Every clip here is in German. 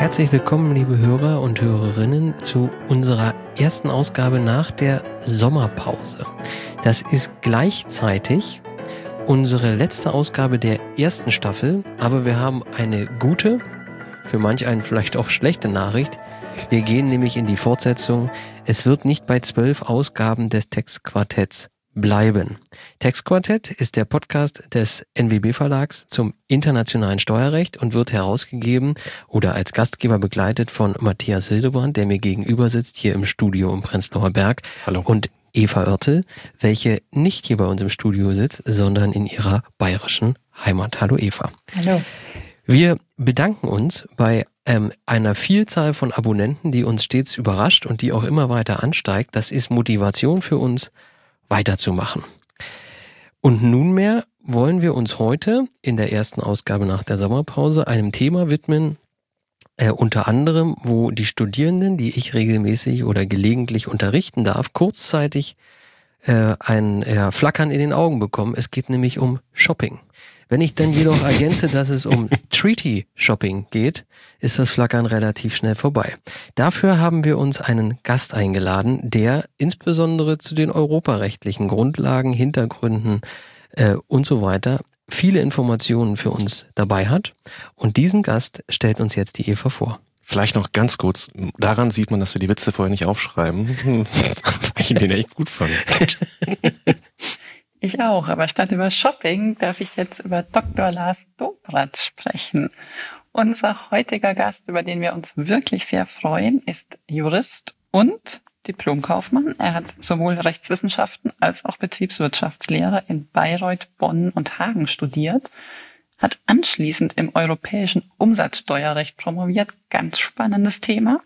Herzlich willkommen, liebe Hörer und Hörerinnen, zu unserer ersten Ausgabe nach der Sommerpause. Das ist gleichzeitig unsere letzte Ausgabe der ersten Staffel, aber wir haben eine gute, für manch einen vielleicht auch schlechte Nachricht. Wir gehen nämlich in die Fortsetzung. Es wird nicht bei 12 Ausgaben des Textquartetts bleiben. Textquartett ist der Podcast des NWB Verlags zum internationalen Steuerrecht und wird herausgegeben oder als Gastgeber begleitet von Matthias Hildebrand, der mir gegenüber sitzt, hier im Studio im Prenzlauer Berg. Hallo. Und Eva Oertel, welche nicht hier bei uns im Studio sitzt, sondern in ihrer bayerischen Heimat. Hallo Eva. Hallo. Wir bedanken uns bei einer Vielzahl von Abonnenten, die uns stets überrascht und die auch immer weiter ansteigt. Das ist Motivation für uns, weiterzumachen. Und nunmehr wollen wir uns heute in der ersten Ausgabe nach der Sommerpause einem Thema widmen, unter anderem, wo die Studierenden, die ich regelmäßig oder gelegentlich unterrichten darf, kurzzeitig ein Flackern in den Augen bekommen. Es geht nämlich um Shopping. Wenn ich dann jedoch ergänze, dass es um Treaty-Shopping geht, ist das Flackern relativ schnell vorbei. Dafür haben wir uns einen Gast eingeladen, der insbesondere zu den europarechtlichen Grundlagen, Hintergründen und so weiter viele Informationen für uns dabei hat. Und diesen Gast stellt uns jetzt die Eva vor. Vielleicht noch ganz kurz, daran sieht man, dass wir die Witze vorher nicht aufschreiben, weil ich den echt gut fand. Ich auch, aber statt über Shopping darf ich jetzt über Dr. Lars Dobratz sprechen. Unser heutiger Gast, über den wir uns wirklich sehr freuen, ist Jurist und Diplomkaufmann. Er hat sowohl Rechtswissenschaften als auch Betriebswirtschaftslehre in Bayreuth, Bonn und Hagen studiert, hat anschließend im europäischen Umsatzsteuerrecht promoviert, ganz spannendes Thema,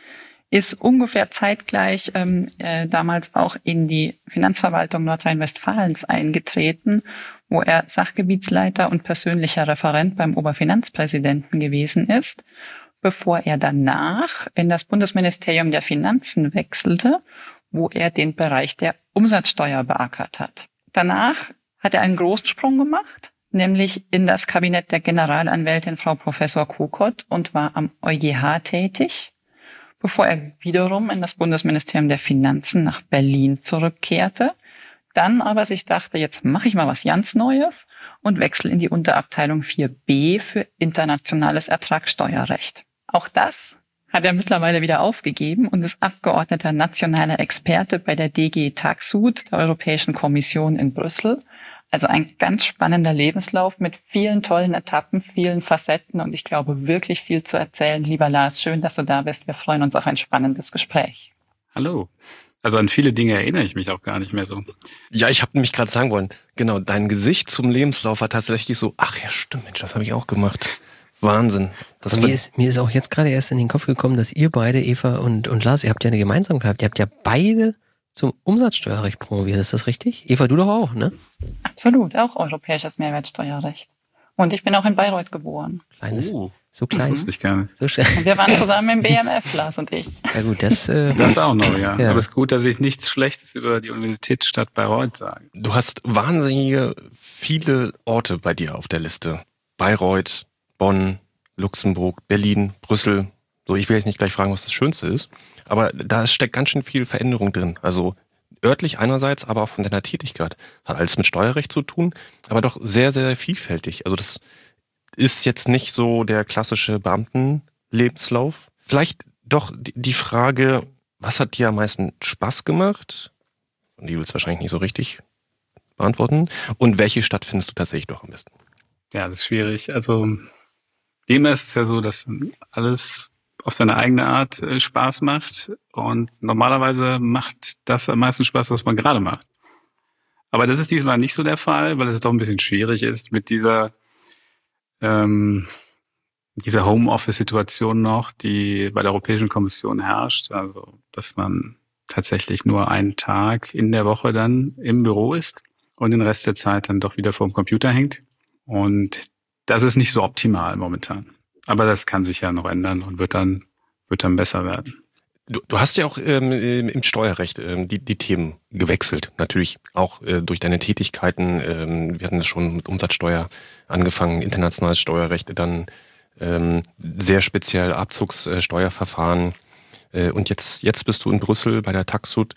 ist ungefähr zeitgleich damals auch in die Finanzverwaltung Nordrhein-Westfalens eingetreten, wo er Sachgebietsleiter und persönlicher Referent beim Oberfinanzpräsidenten gewesen ist, bevor er danach in das Bundesministerium der Finanzen wechselte, wo er den Bereich der Umsatzsteuer beackert hat. Danach hat er einen großen Sprung gemacht, nämlich in das Kabinett der Generalanwältin Frau Professor Kokott und war am EuGH tätig, bevor er wiederum in das Bundesministerium der Finanzen nach Berlin zurückkehrte, dann aber sich dachte, jetzt mache ich mal was ganz Neues und wechsle in die Unterabteilung 4b für internationales Ertragssteuerrecht. Auch das hat er mittlerweile wieder aufgegeben und ist Abgeordneter nationaler Experte bei der DG Taxud, der Europäischen Kommission in Brüssel. Also ein ganz spannender Lebenslauf mit vielen tollen Etappen, vielen Facetten und ich glaube wirklich viel zu erzählen. Lieber Lars, schön, dass du da bist. Wir freuen uns auf ein spannendes Gespräch. Hallo. Also an viele Dinge erinnere ich mich auch gar nicht mehr so. Ja, ich habe nämlich gerade sagen wollen, genau, dein Gesicht zum Lebenslauf war tatsächlich so, ach ja, stimmt, Mensch, das habe ich auch gemacht. Wahnsinn. Mir ist auch jetzt gerade erst in den Kopf gekommen, dass ihr beide, Eva und Lars, ihr habt ja eine Gemeinsamkeit. Ihr habt ja beide zum Umsatzsteuerrecht promoviert, ist das richtig? Eva, du doch auch, ne? Absolut, auch europäisches Mehrwertsteuerrecht. Und ich bin auch in Bayreuth geboren. Kleines, so klein. Das wusste ich gar nicht. So schön. Und wir waren zusammen im BMF, Lars und ich. Ja gut, das auch noch, ja. Ja. Aber es ist gut, dass ich nichts Schlechtes über die Universitätsstadt Bayreuth sage. Du hast wahnsinnige viele Orte bei dir auf der Liste. Bayreuth, Bonn, Luxemburg, Berlin, Brüssel. So, ich will jetzt nicht gleich fragen, was das Schönste ist, aber da steckt ganz schön viel Veränderung drin. Also örtlich einerseits, aber auch von deiner Tätigkeit. Hat alles mit Steuerrecht zu tun, aber doch sehr, sehr vielfältig. Also das ist jetzt nicht so der klassische Beamtenlebenslauf. Vielleicht doch die Frage, was hat dir am meisten Spaß gemacht? Und die willst du wahrscheinlich nicht so richtig beantworten. Und welche Stadt findest du tatsächlich doch am besten? Ja, das ist schwierig. Also demnach ist es ja so, dass alles auf seine eigene Art Spaß macht und normalerweise macht das am meisten Spaß, was man gerade macht. Aber das ist diesmal nicht so der Fall, weil es doch ein bisschen schwierig ist mit dieser Homeoffice-Situation noch, die bei der Europäischen Kommission herrscht. Also, dass man tatsächlich nur einen Tag in der Woche dann im Büro ist und den Rest der Zeit dann doch wieder vor dem Computer hängt. Und das ist nicht so optimal momentan. Aber das kann sich ja noch ändern und wird dann besser werden. Du hast ja auch im Steuerrecht die Themen gewechselt. Natürlich auch durch deine Tätigkeiten. Wir hatten es schon mit Umsatzsteuer angefangen, internationales Steuerrecht, dann sehr speziell Abzugssteuerverfahren. Und jetzt bist du in Brüssel bei der Taxud.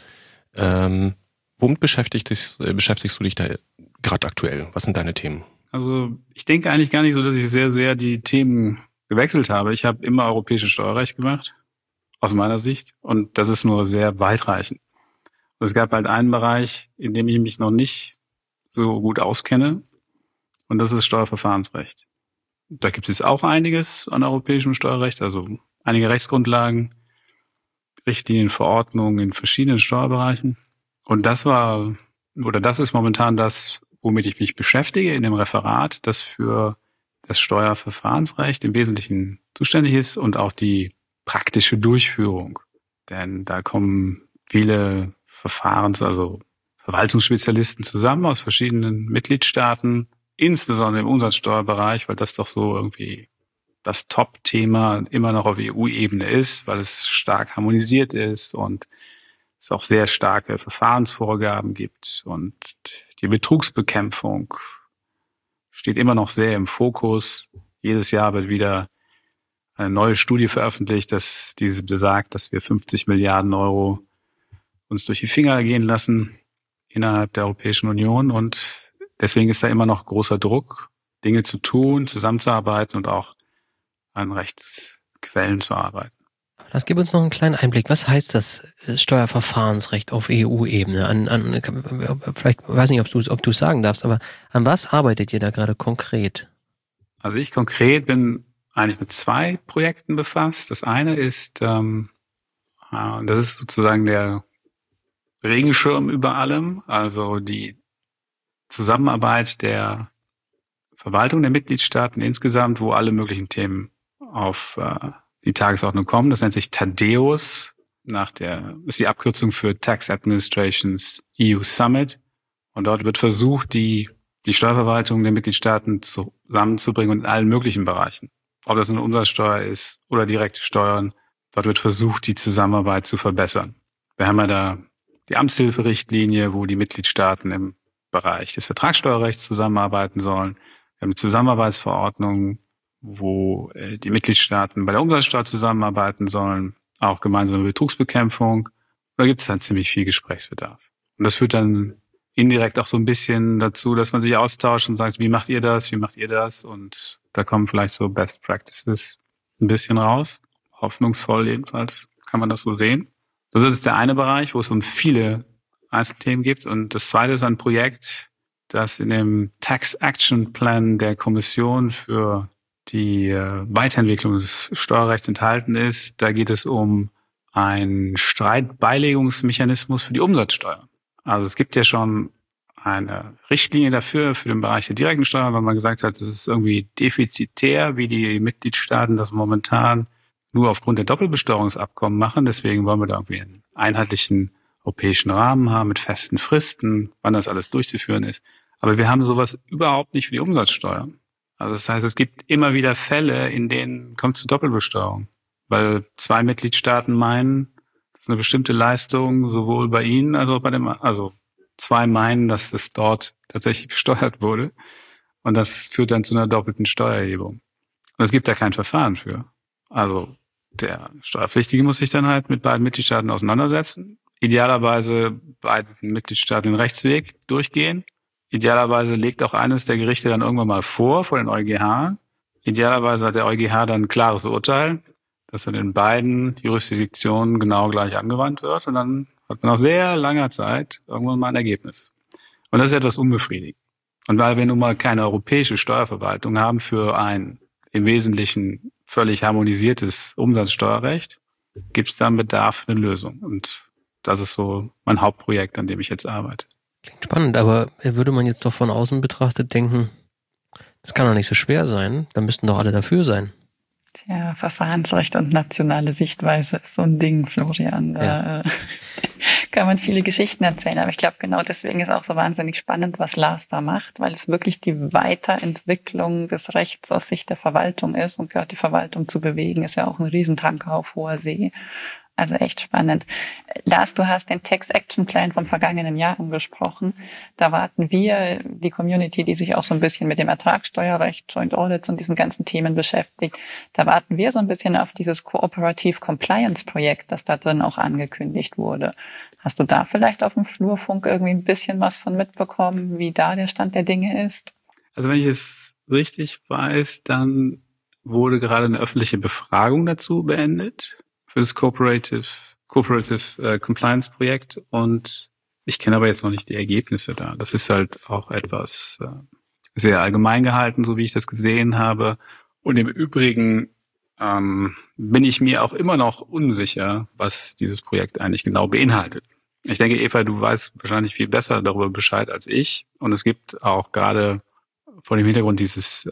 Womit beschäftigst du dich da gerade aktuell? Was sind deine Themen? Also ich denke eigentlich gar nicht so, dass ich sehr, sehr die Themen gewechselt habe. Ich habe immer europäisches Steuerrecht gemacht, aus meiner Sicht. Und das ist nur sehr weitreichend. Und es gab halt einen Bereich, in dem ich mich noch nicht so gut auskenne. Und das ist Steuerverfahrensrecht. Da gibt es auch einiges an europäischem Steuerrecht, also einige Rechtsgrundlagen, Richtlinien, Verordnungen in verschiedenen Steuerbereichen. Und das ist momentan das, womit ich mich beschäftige in dem Referat, das für das Steuerverfahrensrecht im Wesentlichen zuständig ist und auch die praktische Durchführung. Denn da kommen viele also Verwaltungsspezialisten zusammen aus verschiedenen Mitgliedstaaten, insbesondere im Umsatzsteuerbereich, weil das doch so irgendwie das Top-Thema immer noch auf EU-Ebene ist, weil es stark harmonisiert ist und es auch sehr starke Verfahrensvorgaben gibt und die Betrugsbekämpfung steht immer noch sehr im Fokus. Jedes Jahr wird wieder eine neue Studie veröffentlicht, diese besagt, dass wir 50 Milliarden Euro uns durch die Finger gehen lassen innerhalb der Europäischen Union. Und deswegen ist da immer noch großer Druck, Dinge zu tun, zusammenzuarbeiten und auch an Rechtsquellen zu arbeiten. Das gibt uns noch einen kleinen Einblick. Was heißt das Steuerverfahrensrecht auf EU-Ebene? Vielleicht weiß nicht, ob du es sagen darfst, aber an was arbeitet ihr da gerade konkret? Also ich konkret bin eigentlich mit 2 Projekten befasst. Das eine ist, das ist sozusagen der Regenschirm über allem, also die Zusammenarbeit der Verwaltung der Mitgliedstaaten insgesamt, wo alle möglichen Themen auf die Tagesordnung kommen. Das nennt sich TADEUS, ist die Abkürzung für Tax Administration's EU Summit. Und dort wird versucht, die Steuerverwaltung der Mitgliedstaaten zusammenzubringen in allen möglichen Bereichen. Ob das eine Umsatzsteuer ist oder direkte Steuern. Dort wird versucht, die Zusammenarbeit zu verbessern. Wir haben ja da die Amtshilferichtlinie, wo die Mitgliedstaaten im Bereich des Ertragssteuerrechts zusammenarbeiten sollen. Wir haben eine Zusammenarbeitsverordnung, wo die Mitgliedstaaten bei der Umsatzsteuer zusammenarbeiten sollen, auch gemeinsame Betrugsbekämpfung. Da gibt es dann ziemlich viel Gesprächsbedarf. Und das führt dann indirekt auch so ein bisschen dazu, dass man sich austauscht und sagt, wie macht ihr das, wie macht ihr das? Und da kommen vielleicht so Best Practices ein bisschen raus. Hoffnungsvoll jedenfalls kann man das so sehen. Das ist der eine Bereich, wo es um viele Einzelthemen gibt. Und das zweite ist ein Projekt, das in dem Tax Action Plan der Kommission für die Weiterentwicklung des Steuerrechts enthalten ist. Da geht es um einen Streitbeilegungsmechanismus für die Umsatzsteuer. Also es gibt ja schon eine Richtlinie dafür, für den Bereich der direkten Steuer, weil man gesagt hat, es ist irgendwie defizitär, wie die Mitgliedstaaten das momentan nur aufgrund der Doppelbesteuerungsabkommen machen. Deswegen wollen wir da irgendwie einen einheitlichen europäischen Rahmen haben mit festen Fristen, wann das alles durchzuführen ist. Aber wir haben sowas überhaupt nicht für die Umsatzsteuer. Also das heißt, es gibt immer wieder Fälle, in denen kommt es zu Doppelbesteuerung, weil 2 Mitgliedstaaten meinen, dass eine bestimmte Leistung sowohl bei ihnen als auch also 2 meinen, dass es dort tatsächlich besteuert wurde. Und das führt dann zu einer doppelten Steuererhebung. Und es gibt da kein Verfahren für. Also der Steuerpflichtige muss sich dann halt mit beiden Mitgliedstaaten auseinandersetzen. Idealerweise beiden Mitgliedstaaten den Rechtsweg durchgehen. Idealerweise legt auch eines der Gerichte dann irgendwann mal vor den EuGH. Idealerweise hat der EuGH dann ein klares Urteil, dass dann in beiden Jurisdiktionen genau gleich angewandt wird. Und dann hat man nach sehr langer Zeit irgendwann mal ein Ergebnis. Und das ist etwas unbefriedigend. Und weil wir nun mal keine europäische Steuerverwaltung haben für ein im Wesentlichen völlig harmonisiertes Umsatzsteuerrecht, gibt es da einen Bedarf für eine Lösung. Und das ist so mein Hauptprojekt, an dem ich jetzt arbeite. Klingt spannend, aber würde man jetzt doch von außen betrachtet denken, das kann doch nicht so schwer sein, dann müssten doch alle dafür sein. Tja, Verfahrensrecht und nationale Sichtweise ist so ein Ding, Florian. Da kann man viele Geschichten erzählen. Aber ich glaube, genau deswegen ist auch so wahnsinnig spannend, was Lars da macht, weil es wirklich die Weiterentwicklung des Rechts aus Sicht der Verwaltung ist. Und gerade die Verwaltung zu bewegen, ist ja auch ein Riesentanker auf hoher See. Also echt spannend. Lars, du hast den Tax-Action-Plan vom vergangenen Jahr angesprochen. Da warten wir, die Community, die sich auch so ein bisschen mit dem Ertragssteuerrecht, Joint Audits und diesen ganzen Themen beschäftigt, da warten wir so ein bisschen auf dieses Cooperative Compliance-Projekt, das da drin auch angekündigt wurde. Hast du da vielleicht auf dem Flurfunk irgendwie ein bisschen was von mitbekommen, wie da der Stand der Dinge ist? Also wenn ich es richtig weiß, dann wurde gerade eine öffentliche Befragung dazu beendet für das Cooperative Compliance Projekt, und ich kenne aber jetzt noch nicht die Ergebnisse da. Das ist halt auch etwas sehr allgemein gehalten, so wie ich das gesehen habe. Und im Übrigen bin ich mir auch immer noch unsicher, was dieses Projekt eigentlich genau beinhaltet. Ich denke, Eva, du weißt wahrscheinlich viel besser darüber Bescheid als ich. Und es gibt auch gerade vor dem Hintergrund dieses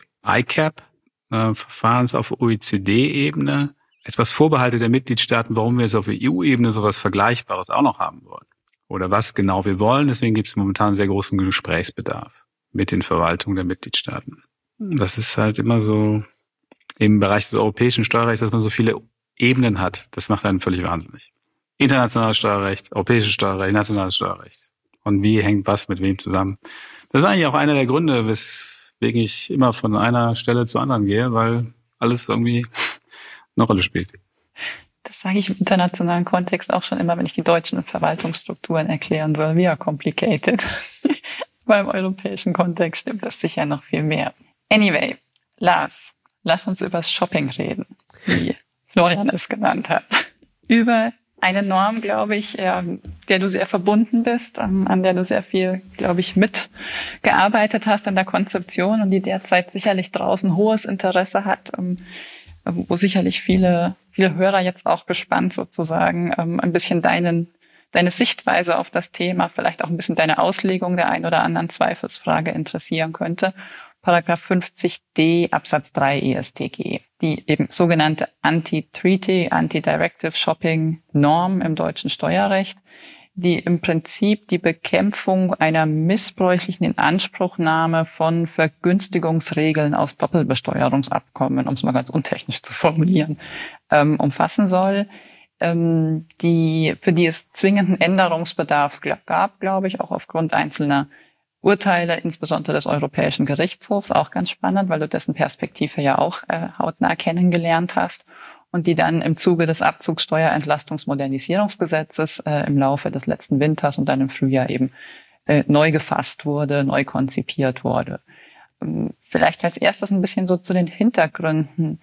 ICAP-Verfahrens auf OECD-Ebene etwas Vorbehalte der Mitgliedstaaten, warum wir jetzt auf EU-Ebene sowas Vergleichbares auch noch haben wollen. Oder was genau wir wollen. Deswegen gibt es momentan sehr großen Gesprächsbedarf mit den Verwaltungen der Mitgliedstaaten. Das ist halt immer so im Bereich des europäischen Steuerrechts, dass man so viele Ebenen hat. Das macht einen völlig wahnsinnig. Internationales Steuerrecht, europäisches Steuerrecht, nationales Steuerrecht. Und wie hängt was mit wem zusammen? Das ist eigentlich auch einer der Gründe, weswegen ich immer von einer Stelle zur anderen gehe, weil alles irgendwie eine Rolle spielt. Das sage ich im internationalen Kontext auch schon immer, wenn ich die deutschen Verwaltungsstrukturen erklären soll. We are complicated. Beim europäischen Kontext stimmt das sicher noch viel mehr. Anyway, Lars, lass uns übers Shopping reden, wie Florian es genannt hat. Über eine Norm, glaube ich, der du sehr verbunden bist, an der du sehr viel, glaube ich, mitgearbeitet hast an der Konzeption und die derzeit sicherlich draußen hohes Interesse hat, wo sicherlich viele Hörer jetzt auch gespannt sozusagen ein bisschen deine Sichtweise auf das Thema, vielleicht auch ein bisschen deine Auslegung der ein oder anderen Zweifelsfrage interessieren könnte. Paragraph 50d Absatz 3 EStG, die eben sogenannte Anti-Treaty, Anti-Directive Shopping Norm im deutschen Steuerrecht, die im Prinzip die Bekämpfung einer missbräuchlichen Inanspruchnahme von Vergünstigungsregeln aus Doppelbesteuerungsabkommen, um es mal ganz untechnisch zu formulieren, umfassen soll, für die es zwingenden Änderungsbedarf gab, glaube ich, auch aufgrund einzelner Urteile, insbesondere des Europäischen Gerichtshofs, auch ganz spannend, weil du dessen Perspektive ja auch hautnah kennengelernt hast, und die dann im Zuge des Abzugssteuerentlastungsmodernisierungsgesetzes im Laufe des letzten Winters und dann im Frühjahr eben neu gefasst wurde, neu konzipiert wurde. Vielleicht als erstes ein bisschen so zu den Hintergründen.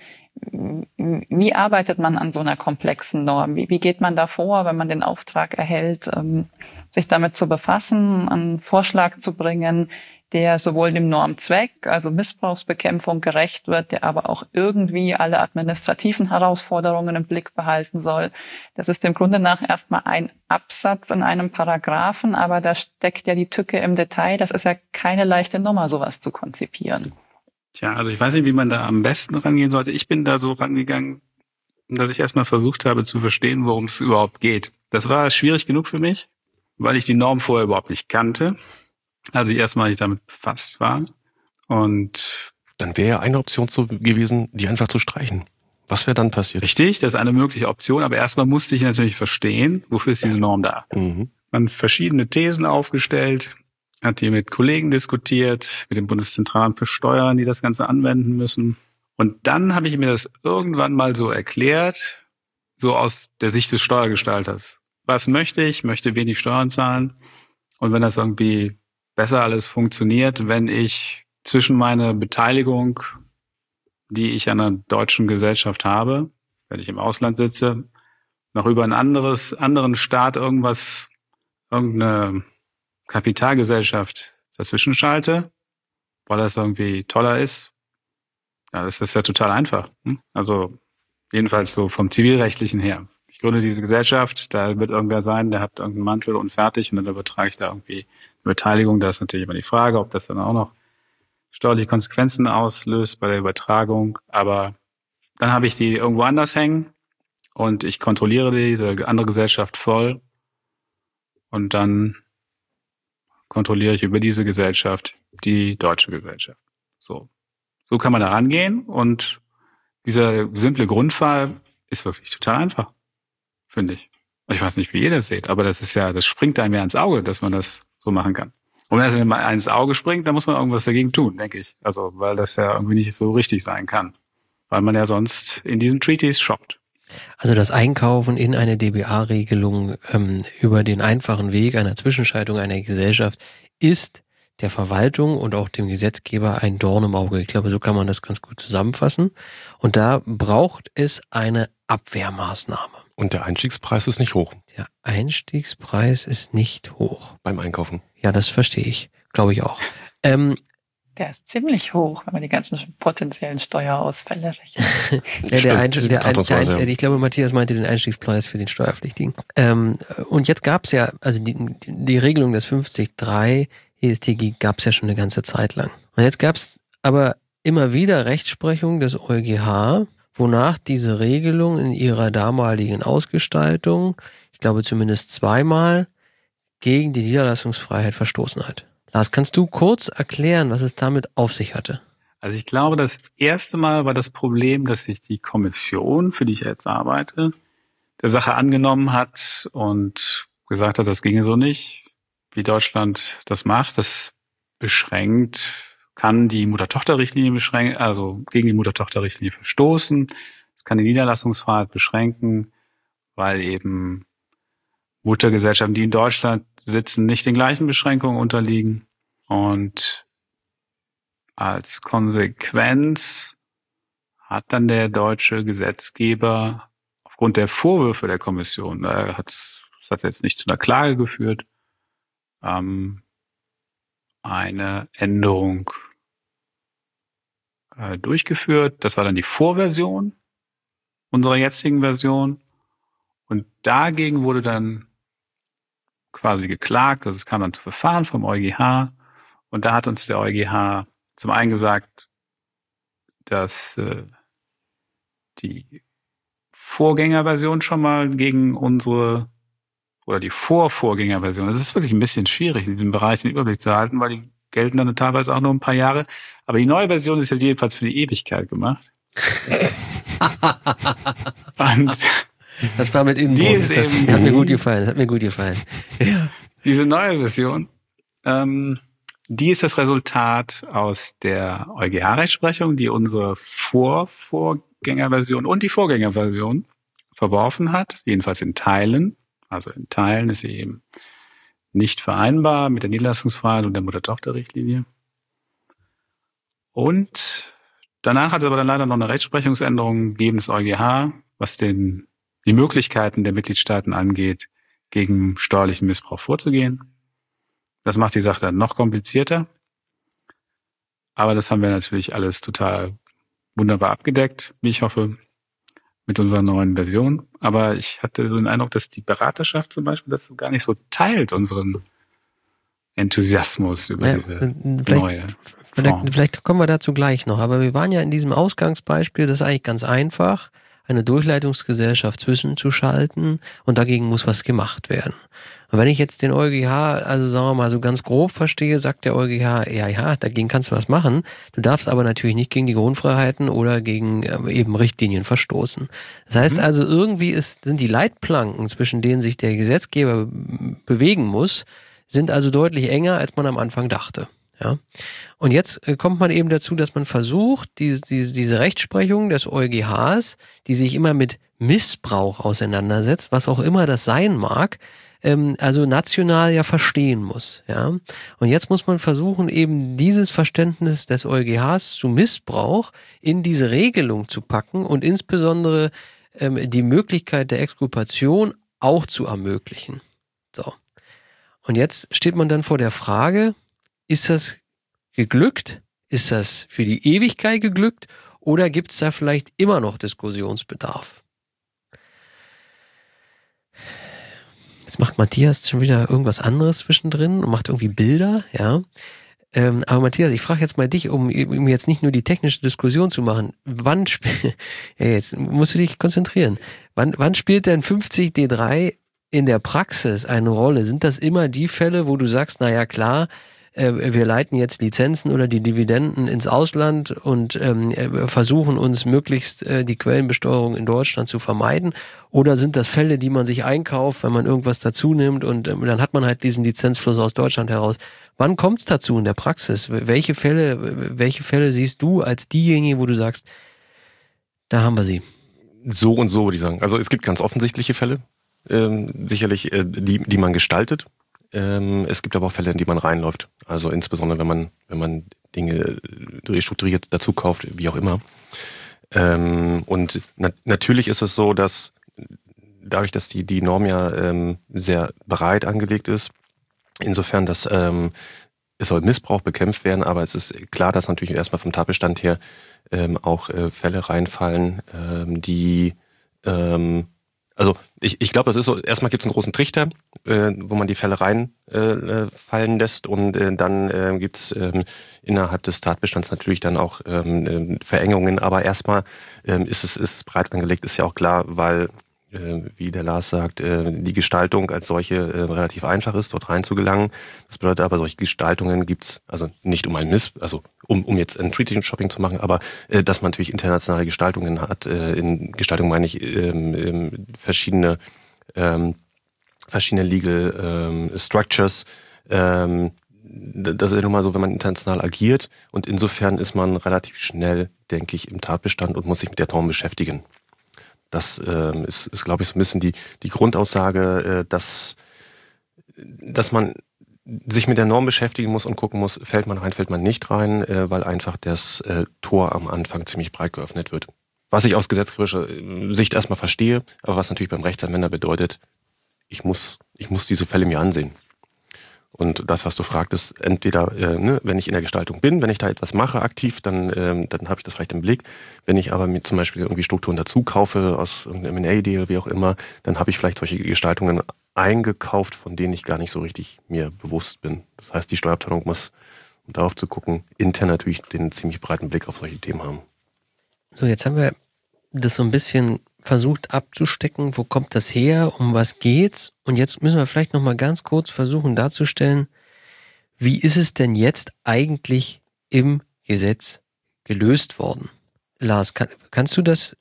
Wie arbeitet man an so einer komplexen Norm? Wie geht man da vor, wenn man den Auftrag erhält, sich damit zu befassen, einen Vorschlag zu bringen, der sowohl dem Normzweck, also Missbrauchsbekämpfung, gerecht wird, der aber auch irgendwie alle administrativen Herausforderungen im Blick behalten soll? Das ist im Grunde nach erstmal ein Absatz in einem Paragraphen, aber da steckt ja die Tücke im Detail. Das ist ja keine leichte Nummer, sowas zu konzipieren. Tja, also ich weiß nicht, wie man da am besten rangehen sollte. Ich bin da so rangegangen, dass ich erstmal versucht habe zu verstehen, worum es überhaupt geht. Das war schwierig genug für mich, weil ich die Norm vorher überhaupt nicht kannte. Also erstmal ich damit befasst war. Und dann wäre ja eine Option so gewesen, die einfach zu streichen. Was wäre dann passiert? Richtig, das ist eine mögliche Option, aber erstmal musste ich natürlich verstehen, wofür ist diese Norm da. Mhm. Man hat verschiedene Thesen aufgestellt, hat die mit Kollegen diskutiert, mit dem Bundeszentralamt für Steuern, die das Ganze anwenden müssen. Und dann habe ich mir das irgendwann mal so erklärt, so aus der Sicht des Steuergestalters. Was möchte ich? Möchte wenig Steuern zahlen. Und wenn das irgendwie besser alles funktioniert, wenn ich zwischen meiner Beteiligung, die ich an einer deutschen Gesellschaft habe, wenn ich im Ausland sitze, noch über einen anderen Staat irgendeine Kapitalgesellschaft dazwischen schalte, weil das irgendwie toller ist, ja, das ist ja total einfach. Also jedenfalls so vom Zivilrechtlichen her. Ich gründe diese Gesellschaft, da wird irgendwer sein, der hat irgendeinen Mantel und fertig, und dann übertrage ich da irgendwie eine Beteiligung. Da ist natürlich immer die Frage, ob das dann auch noch steuerliche Konsequenzen auslöst bei der Übertragung. Aber dann habe ich die irgendwo anders hängen und ich kontrolliere diese andere Gesellschaft voll, und dann kontrolliere ich über diese Gesellschaft die deutsche Gesellschaft. So kann man da rangehen, und dieser simple Grundfall ist wirklich total einfach. finde ich. Ich weiß nicht, wie ihr das seht, aber das springt einem ja ins Auge, dass man das so machen kann. Und wenn es einem ins Auge springt, dann muss man irgendwas dagegen tun, denke ich. Also, weil das ja irgendwie nicht so richtig sein kann. Weil man ja sonst in diesen Treaties shoppt. Also das Einkaufen in eine DBA-Regelung über den einfachen Weg einer Zwischenschaltung einer Gesellschaft ist der Verwaltung und auch dem Gesetzgeber ein Dorn im Auge. Ich glaube, so kann man das ganz gut zusammenfassen. Und da braucht es eine Abwehrmaßnahme. Und der Einstiegspreis ist nicht hoch. Der Einstiegspreis ist nicht hoch. Beim Einkaufen. Ja, das verstehe ich. Glaube ich auch. Der ist ziemlich hoch, wenn man die ganzen potenziellen Steuerausfälle rechnet. Ich glaube, Matthias meinte den Einstiegspreis für den Steuerpflichtigen. Und jetzt gab es ja, also die Regelung des 50.3 EStG gab es ja schon eine ganze Zeit lang. Und jetzt gab es aber immer wieder Rechtsprechung des EuGH, wonach diese Regelung in ihrer damaligen Ausgestaltung, ich glaube zumindest zweimal, gegen die Niederlassungsfreiheit verstoßen hat. Lars, kannst du kurz erklären, was es damit auf sich hatte? Also ich glaube, das erste Mal war das Problem, dass sich die Kommission, für die ich jetzt arbeite, der Sache angenommen hat und gesagt hat, das ginge so nicht, wie Deutschland das macht. Das kann die Mutter-Tochter-Richtlinie beschränken, also gegen die Mutter-Tochter-Richtlinie verstoßen. Es kann die Niederlassungsfreiheit beschränken, weil eben Muttergesellschaften, die in Deutschland sitzen, nicht den gleichen Beschränkungen unterliegen. Und als Konsequenz hat dann der deutsche Gesetzgeber aufgrund der Vorwürfe der Kommission, das hat jetzt nicht zu einer Klage geführt, eine Änderung durchgeführt. Das war dann die Vorversion unserer jetzigen Version. Und dagegen wurde dann quasi geklagt. Also es kam dann zu Verfahren vom EuGH. Und da hat uns der EuGH zum einen gesagt, dass die Vorgängerversion schon mal gegen unsere, oder die Vorvorgängerversion, das ist wirklich ein bisschen schwierig, in diesem Bereich den Überblick zu halten, weil die gelten dann teilweise auch nur ein paar Jahre. Aber die neue Version ist jetzt jedenfalls für die Ewigkeit gemacht. Und das war mit Inbrunnen. Das hat mir gut gefallen. Ja. Diese neue Version, die ist das Resultat aus der EuGH-Rechtsprechung, die unsere Vorgängerversion und die Vorgängerversion verworfen hat, jedenfalls in Teilen. Also in Teilen ist sie eben nicht vereinbar mit der Niederlassungsfreiheit und der Mutter-Tochter-Richtlinie. Und danach hat es aber dann leider noch eine Rechtsprechungsänderung gegeben des EuGH, was die Möglichkeiten der Mitgliedstaaten angeht, gegen steuerlichen Missbrauch vorzugehen. Das macht die Sache dann noch komplizierter. Aber das haben wir natürlich alles total wunderbar abgedeckt, wie ich hoffe, mit unserer neuen Version. Aber ich hatte so den Eindruck, dass die Beraterschaft zum Beispiel das gar nicht so teilt, unseren Enthusiasmus über diese neue Form. Vielleicht kommen wir dazu gleich noch. Aber wir waren ja in diesem Ausgangsbeispiel, das ist eigentlich ganz einfach, eine Durchleitungsgesellschaft zwischenzuschalten und dagegen muss was gemacht werden. Und wenn ich jetzt den EuGH, also sagen wir mal so ganz grob verstehe, sagt der EuGH, ja, dagegen kannst du was machen. Du darfst aber natürlich nicht gegen die Grundfreiheiten oder gegen eben Richtlinien verstoßen. Das heißt also, irgendwie sind die Leitplanken, zwischen denen sich der Gesetzgeber bewegen muss, sind also deutlich enger, als man am Anfang dachte. Ja. Und jetzt kommt man eben dazu, dass man versucht, diese Rechtsprechung des EuGHs, die sich immer mit Missbrauch auseinandersetzt, was auch immer das sein mag, also national ja verstehen muss. Ja. Und jetzt muss man versuchen, eben dieses Verständnis des EuGHs zu Missbrauch in diese Regelung zu packen und insbesondere die Möglichkeit der Exkulpation auch zu ermöglichen. So. Und jetzt steht man dann vor der Frage, ist das geglückt? Ist das für die Ewigkeit geglückt? Oder gibt es da vielleicht immer noch Diskussionsbedarf? Jetzt macht Matthias schon wieder irgendwas anderes zwischendrin und macht irgendwie Bilder, ja. Aber Matthias, ich frage jetzt mal dich, um jetzt nicht nur die technische Diskussion zu machen. Jetzt musst du dich konzentrieren. Wann spielt denn 50D3 in der Praxis eine Rolle? Sind das immer die Fälle, wo du sagst, naja klar, wir leiten jetzt Lizenzen oder die Dividenden ins Ausland und versuchen uns möglichst die Quellenbesteuerung in Deutschland zu vermeiden? Oder sind das Fälle, die man sich einkauft, wenn man irgendwas dazu nimmt und dann hat man halt diesen Lizenzfluss aus Deutschland heraus? Wann kommt es dazu in der Praxis? Welche Fälle siehst du als diejenigen, wo du sagst, da haben wir sie? So und so, würde ich sagen. Also es gibt ganz offensichtliche Fälle, sicherlich, die man gestaltet. Es gibt aber auch Fälle, in die man reinläuft. Also insbesondere, wenn man Dinge restrukturiert dazu kauft, wie auch immer. Und natürlich ist es so, dass dadurch, dass die Norm ja sehr breit angelegt ist, insofern, dass es soll Missbrauch bekämpft werden, aber es ist klar, dass natürlich erstmal vom Tatbestand her auch Fälle reinfallen, die also ich glaube, das ist so, erstmal gibt es einen großen Trichter, wo man die Fälle reinfallen lässt und dann gibt es innerhalb des Tatbestands natürlich dann auch Verengungen, aber erstmal ist es breit angelegt, ist ja auch klar, weil wie der Lars sagt, die Gestaltung als solche relativ einfach ist, dort reinzugelangen. Das bedeutet aber, solche Gestaltungen gibt's also nicht um jetzt ein Treaty-Shopping zu machen, aber dass man natürlich internationale Gestaltungen hat. In Gestaltung meine ich verschiedene Legal Structures. Das ist ja nun mal so, wenn man international agiert und insofern ist man relativ schnell, denke ich, im Tatbestand und muss sich mit der Norm beschäftigen. Das ist, glaube ich, so ein bisschen die Grundaussage, dass man sich mit der Norm beschäftigen muss und gucken muss, fällt man rein, fällt man nicht rein, weil einfach das Tor am Anfang ziemlich breit geöffnet wird. Was ich aus gesetzgeberischer Sicht erstmal verstehe, aber was natürlich beim Rechtsanwender bedeutet, ich muss diese Fälle mir ansehen. Und das, was du fragtest, entweder, wenn ich in der Gestaltung bin, wenn ich da etwas mache aktiv, dann habe ich das vielleicht im Blick. Wenn ich aber mir zum Beispiel irgendwie Strukturen dazu kaufe, aus irgendeinem M&A-Deal, wie auch immer, dann habe ich vielleicht solche Gestaltungen eingekauft, von denen ich gar nicht so richtig mir bewusst bin. Das heißt, die Steuerabteilung muss, um darauf zu gucken, intern natürlich den ziemlich breiten Blick auf solche Themen haben. So, jetzt haben wir das so ein bisschen versucht abzustecken, wo kommt das her, um was geht's? Und jetzt müssen wir vielleicht nochmal ganz kurz versuchen darzustellen, wie ist es denn jetzt eigentlich im Gesetz gelöst worden? Lars, kannst du das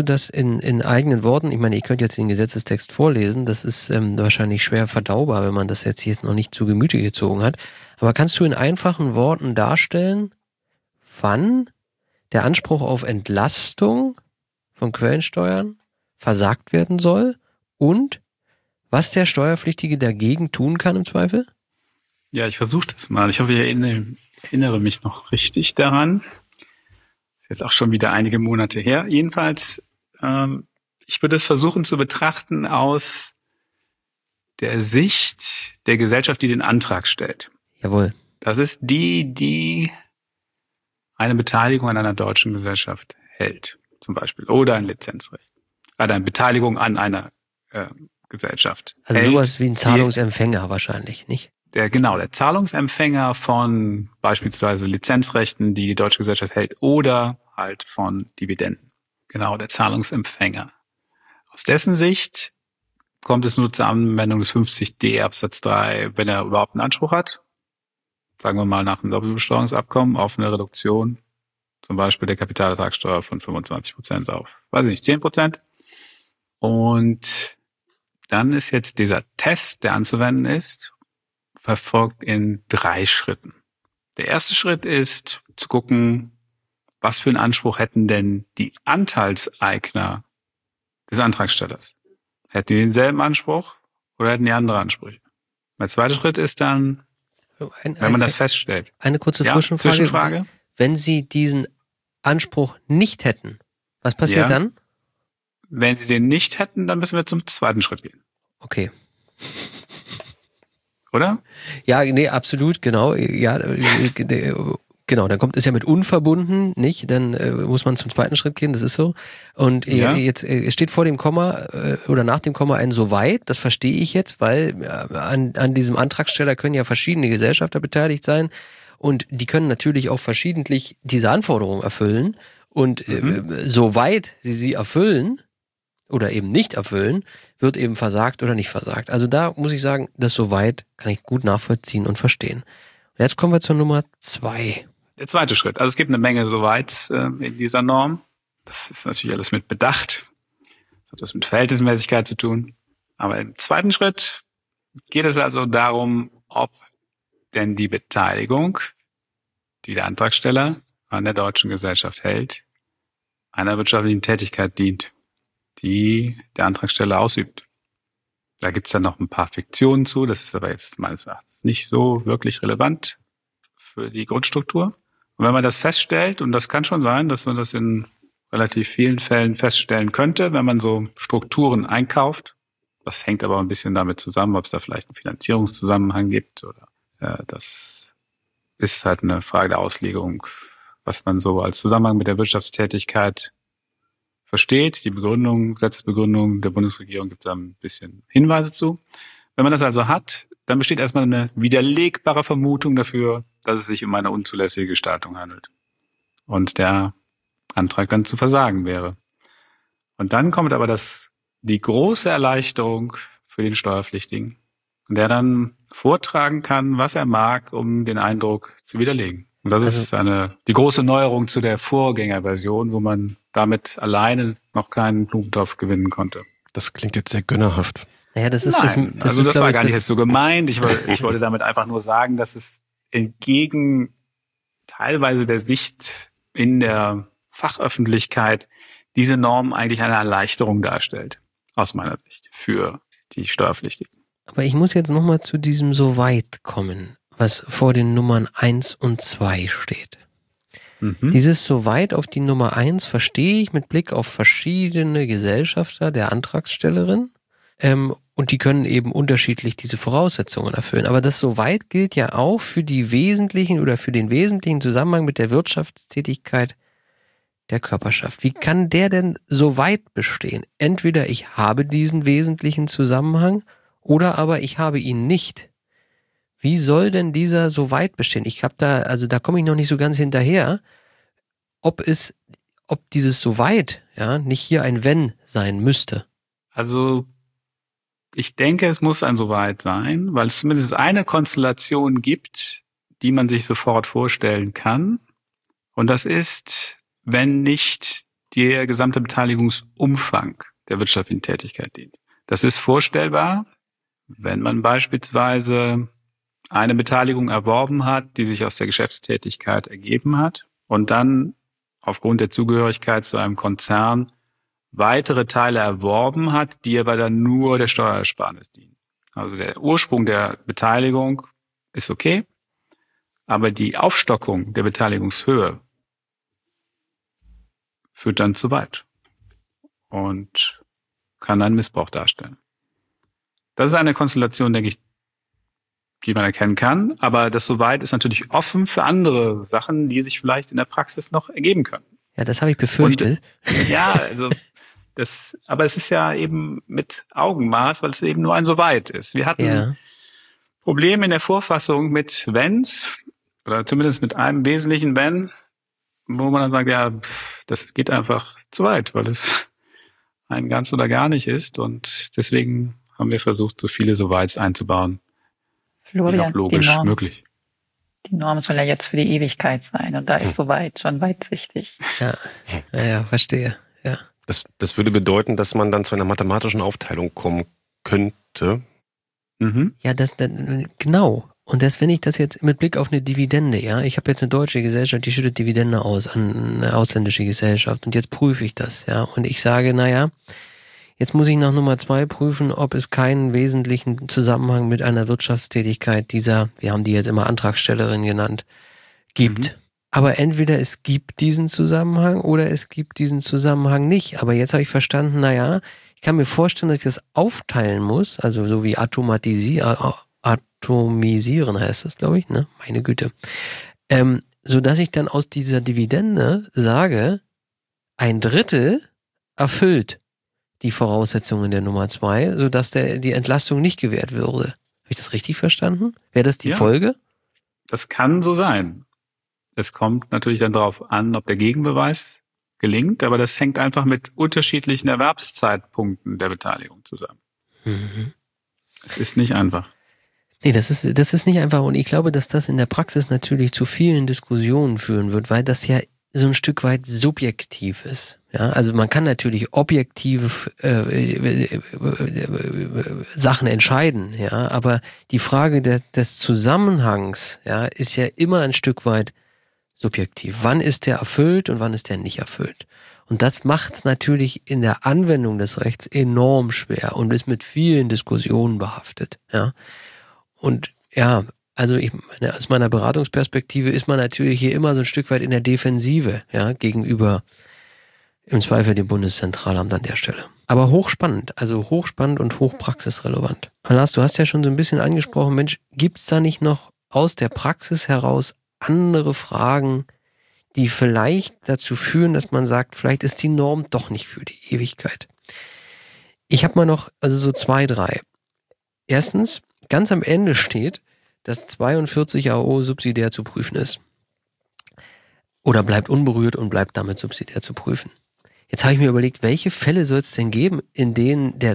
in eigenen Worten, ich meine, ihr könnt jetzt den Gesetzestext vorlesen, das ist wahrscheinlich schwer verdaubar, wenn man das jetzt noch nicht zu Gemüte gezogen hat, aber kannst du in einfachen Worten darstellen, wann der Anspruch auf Entlastung von Quellensteuern versagt werden soll und was der Steuerpflichtige dagegen tun kann im Zweifel? Ja, ich versuche das mal. Ich hoffe, ich erinnere mich noch richtig daran. Ist jetzt auch schon wieder einige Monate her. Jedenfalls, ich würde es versuchen zu betrachten aus der Sicht der Gesellschaft, die den Antrag stellt. Jawohl. Das ist die eine Beteiligung an einer deutschen Gesellschaft hält, zum Beispiel, oder ein Lizenzrecht. Oder eine Beteiligung an einer Gesellschaft. Also hält, sowas wie ein Zahlungsempfänger wahrscheinlich, nicht? Der Zahlungsempfänger von beispielsweise Lizenzrechten, die deutsche Gesellschaft hält, oder halt von Dividenden. Genau, der Zahlungsempfänger. Aus dessen Sicht kommt es nur zur Anwendung des 50d Absatz 3, wenn er überhaupt einen Anspruch hat. Sagen wir mal nach einem Doppelbesteuerungsabkommen auf eine Reduktion, zum Beispiel der Kapitalertragssteuer von 25% auf, 10%. Und dann ist jetzt dieser Test, der anzuwenden ist, verfolgt in 3 Schritten. Der erste Schritt ist zu gucken, was für einen Anspruch hätten denn die Anteilseigner des Antragstellers? Hätten die denselben Anspruch oder hätten die andere Ansprüche? Der zweite Schritt ist dann, wenn man das feststellt. Eine kurze Zwischenfrage. Wenn Sie diesen Anspruch nicht hätten, was passiert dann? Wenn Sie den nicht hätten, dann müssen wir zum zweiten Schritt gehen. Okay. Oder? Ja, nee, absolut, genau. Ja, genau, dann ist ja mit unverbunden, nicht? Dann muss man zum zweiten Schritt gehen, das ist so. Und jetzt steht vor dem Komma oder nach dem Komma ein Soweit, das verstehe ich jetzt, weil an diesem Antragsteller können ja verschiedene Gesellschafter beteiligt sein und die können natürlich auch verschiedentlich diese Anforderungen erfüllen und soweit sie erfüllen oder eben nicht erfüllen, wird eben versagt oder nicht versagt. Also da muss ich sagen, das soweit kann ich gut nachvollziehen und verstehen. Jetzt kommen wir zur Nummer 2. Der zweite Schritt. Also es gibt eine Menge soweit in dieser Norm. Das ist natürlich alles mit Bedacht. Das hat was mit Verhältnismäßigkeit zu tun. Aber im zweiten Schritt geht es also darum, ob denn die Beteiligung, die der Antragsteller an der deutschen Gesellschaft hält, einer wirtschaftlichen Tätigkeit dient, die der Antragsteller ausübt. Da gibt es dann noch ein paar Fiktionen zu, das ist aber jetzt meines Erachtens nicht so wirklich relevant für die Grundstruktur. Und wenn man das feststellt, und das kann schon sein, dass man das in relativ vielen Fällen feststellen könnte, wenn man so Strukturen einkauft, das hängt aber ein bisschen damit zusammen, ob es da vielleicht einen Finanzierungszusammenhang gibt oder das ist halt eine Frage der Auslegung, was man so als Zusammenhang mit der Wirtschaftstätigkeit versteht. Die Begründung, Gesetzesbegründung der Bundesregierung gibt es da ein bisschen Hinweise zu. Wenn man das also hat, dann besteht erstmal eine widerlegbare Vermutung dafür, dass es sich um eine unzulässige Gestaltung handelt und der Antrag dann zu versagen wäre. Und dann kommt aber die große Erleichterung für den Steuerpflichtigen, der dann vortragen kann, was er mag, um den Eindruck zu widerlegen. Und das ist die große Neuerung zu der Vorgängerversion, wo man damit alleine noch keinen Blumentopf gewinnen konnte. Das klingt jetzt sehr gönnerhaft. Naja, das ist Nein, das war gar nicht jetzt so gemeint. Ich wollte damit einfach nur sagen, dass es entgegen teilweise der Sicht in der Fachöffentlichkeit diese Norm eigentlich eine Erleichterung darstellt, aus meiner Sicht, für die Steuerpflichtigen. Aber ich muss jetzt nochmal zu diesem Soweit kommen, was vor den Nummern 1 und 2 steht. Dieses Soweit auf die Nummer 1 verstehe ich mit Blick auf verschiedene Gesellschafter der Antragstellerin. Und die können eben unterschiedlich diese Voraussetzungen erfüllen. Aber das Soweit gilt ja auch für die wesentlichen oder für den wesentlichen Zusammenhang mit der Wirtschaftstätigkeit der Körperschaft. Wie kann der denn so weit bestehen? Entweder ich habe diesen wesentlichen Zusammenhang oder aber ich habe ihn nicht. Wie soll denn dieser so weit bestehen? Da komme ich noch nicht so ganz hinterher, ob dieses so weit, ja, nicht hier ein Wenn sein müsste. Also, ich denke, es muss ein Soweit sein, weil es zumindest eine Konstellation gibt, die man sich sofort vorstellen kann. Und das ist, wenn nicht der gesamte Beteiligungsumfang der wirtschaftlichen Tätigkeit dient. Das ist vorstellbar, wenn man beispielsweise eine Beteiligung erworben hat, die sich aus der Geschäftstätigkeit ergeben hat und dann aufgrund der Zugehörigkeit zu einem Konzern weitere Teile erworben hat, die aber dann nur der Steuerersparnis dienen. Also der Ursprung der Beteiligung ist okay, aber die Aufstockung der Beteiligungshöhe führt dann zu weit und kann einen Missbrauch darstellen. Das ist eine Konstellation, denke ich, die man erkennen kann, aber das Soweit ist natürlich offen für andere Sachen, die sich vielleicht in der Praxis noch ergeben können. Ja, das habe ich befürchtet. Aber es ist ja eben mit Augenmaß, weil es eben nur ein Soweit ist. Wir hatten Probleme in der Vorfassung mit Wenns, oder zumindest mit einem wesentlichen Wenn, wo man dann sagt, ja, das geht einfach zu weit, weil es ein ganz oder gar nicht ist. Und deswegen haben wir versucht, so viele Soweits einzubauen, Florian, wie auch logisch möglich. Die Norm soll ja jetzt für die Ewigkeit sein und da ist soweit schon weitsichtig. Ja, verstehe. Ja. Das würde bedeuten, dass man dann zu einer mathematischen Aufteilung kommen könnte. Ja, genau. Und wenn ich das jetzt mit Blick auf eine Dividende, ja, ich habe jetzt eine deutsche Gesellschaft, die schüttet Dividende aus an eine ausländische Gesellschaft und jetzt prüfe ich das, ja, und ich sage, naja, jetzt muss ich nach Nummer 2 prüfen, ob es keinen wesentlichen Zusammenhang mit einer Wirtschaftstätigkeit wir haben die jetzt immer Antragstellerin genannt, gibt. Aber entweder es gibt diesen Zusammenhang oder es gibt diesen Zusammenhang nicht. Aber jetzt habe ich verstanden, naja, ich kann mir vorstellen, dass ich das aufteilen muss, also so wie atomisieren heißt das, glaube ich, ne? Meine Güte. So dass ich dann aus dieser Dividende sage, 1/3 erfüllt die Voraussetzungen der Nummer 2, sodass die Entlastung nicht gewährt würde. Habe ich das richtig verstanden? Wäre das die Folge? Das kann so sein. Es kommt natürlich dann darauf an, ob der Gegenbeweis gelingt, aber das hängt einfach mit unterschiedlichen Erwerbszeitpunkten der Beteiligung zusammen. Es ist nicht einfach. Nee, das ist nicht einfach, und ich glaube, dass das in der Praxis natürlich zu vielen Diskussionen führen wird, weil das ja so ein Stück weit subjektiv ist. Ja, also man kann natürlich objektive Sachen entscheiden, ja, aber die Frage des Zusammenhangs, ja, ist ja immer ein Stück weit subjektiv. Wann ist der erfüllt und wann ist der nicht erfüllt? Und das macht es natürlich in der Anwendung des Rechts enorm schwer und ist mit vielen Diskussionen behaftet, ja. Und ja, also ich meine, aus meiner Beratungsperspektive ist man natürlich hier immer so ein Stück weit in der Defensive, ja, gegenüber im Zweifel dem Bundeszentralamt an der Stelle. Aber hochspannend und hochpraxisrelevant. Lars, du hast ja schon so ein bisschen angesprochen, Mensch, gibt's da nicht noch aus der Praxis heraus andere Fragen, die vielleicht dazu führen, dass man sagt, vielleicht ist die Norm doch nicht für die Ewigkeit. Ich habe mal noch, also so 2, 3. Erstens, ganz am Ende steht, dass 42 AO subsidiär zu prüfen ist. Oder bleibt unberührt und bleibt damit subsidiär zu prüfen. Jetzt habe ich mir überlegt, welche Fälle soll es denn geben, in denen der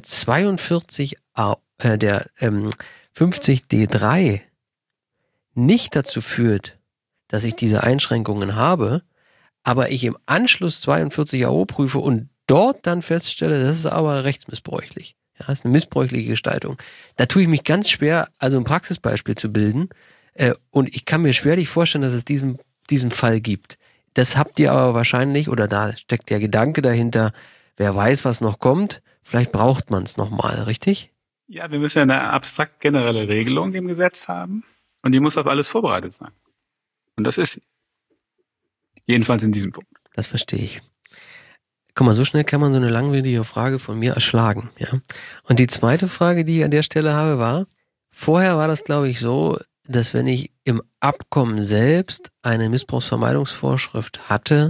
50D3 nicht dazu führt, dass ich diese Einschränkungen habe, aber ich im Anschluss 42 AO prüfe und dort dann feststelle, das ist aber rechtsmissbräuchlich. Ja, das ist eine missbräuchliche Gestaltung. Da tue ich mich ganz schwer, also ein Praxisbeispiel zu bilden, und ich kann mir schwerlich vorstellen, dass es diesen Fall gibt. Das habt ihr aber wahrscheinlich, oder da steckt der Gedanke dahinter, wer weiß, was noch kommt, vielleicht braucht man es nochmal, richtig? Ja, wir müssen ja eine abstrakt generelle Regelung im Gesetz haben und die muss auf alles vorbereitet sein. Und das ist jedenfalls in diesem Punkt. Das verstehe ich. Guck mal, so schnell kann man so eine langwierige Frage von mir erschlagen, ja. Und die zweite Frage, die ich an der Stelle habe, war, vorher war das, glaube ich, so, dass wenn ich im Abkommen selbst eine Missbrauchsvermeidungsvorschrift hatte,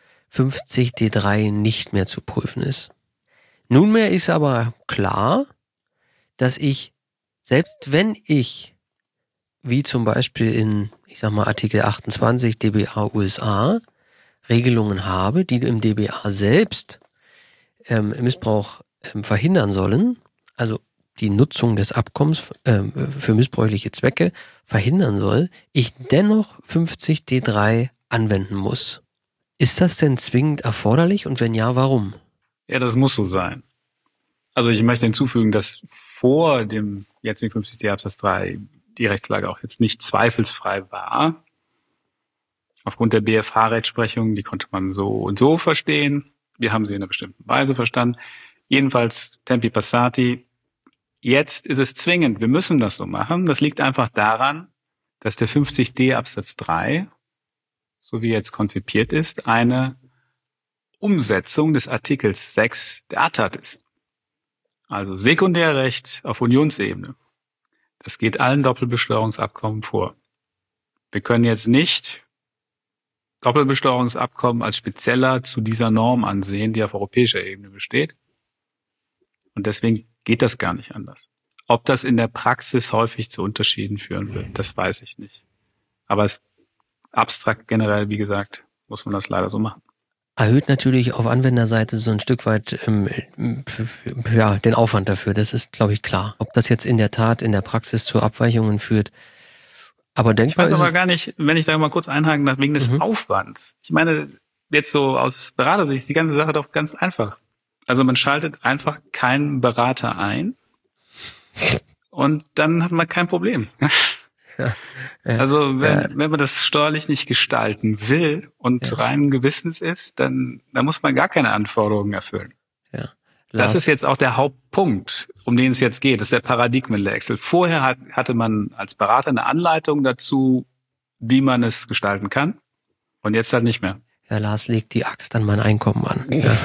50D3 nicht mehr zu prüfen ist. Nunmehr ist aber klar, dass ich, selbst wenn ich, wie zum Beispiel in, ich sag mal, Artikel 28 DBA USA, Regelungen habe, die im DBA selbst Missbrauch verhindern sollen, also die Nutzung des Abkommens für missbräuchliche Zwecke verhindern soll, ich dennoch 50D3 anwenden muss. Ist das denn zwingend erforderlich und wenn ja, warum? Ja, das muss so sein. Also ich möchte hinzufügen, dass vor dem jetzigen 50D Absatz 3 die Rechtslage auch jetzt nicht zweifelsfrei war. Aufgrund der BFH-Rechtsprechung, die konnte man so und so verstehen. Wir haben sie in einer bestimmten Weise verstanden. Jedenfalls, tempi passati, jetzt ist es zwingend. Wir müssen das so machen. Das liegt einfach daran, dass der 50D Absatz 3, so wie jetzt konzipiert ist, eine Umsetzung des Artikels 6 der ATAD ist. Also Sekundärrecht auf Unionsebene. Das geht allen Doppelbesteuerungsabkommen vor. Wir können jetzt nicht Doppelbesteuerungsabkommen als spezieller zu dieser Norm ansehen, die auf europäischer Ebene besteht. Und deswegen geht das gar nicht anders. Ob das in der Praxis häufig zu Unterschieden führen wird, das weiß ich nicht. Aber es abstrakt generell, wie gesagt, muss man das leider so machen. Erhöht natürlich auf Anwenderseite so ein Stück weit den Aufwand dafür. Das ist, glaube ich, klar. Ob das jetzt in der Tat in der Praxis zu Abweichungen führt, aber denkbar ist. Ich weiß aber gar nicht, wenn ich da mal kurz einhaken darf, wegen des Aufwands. Ich meine, jetzt so aus Beratersicht ist die ganze Sache doch ganz einfach. Also man schaltet einfach keinen Berater ein und dann hat man kein Problem. Ja. Also wenn man das steuerlich nicht gestalten will und rein Gewissens ist, dann muss man gar keine Anforderungen erfüllen. Ja. Das ist jetzt auch der Hauptpunkt, um den es jetzt geht. Das ist der Paradigmenwechsel. Vorher hatte man als Berater eine Anleitung dazu, wie man es gestalten kann. Und jetzt halt nicht mehr. Ja, Lars legt die Axt an mein Einkommen an.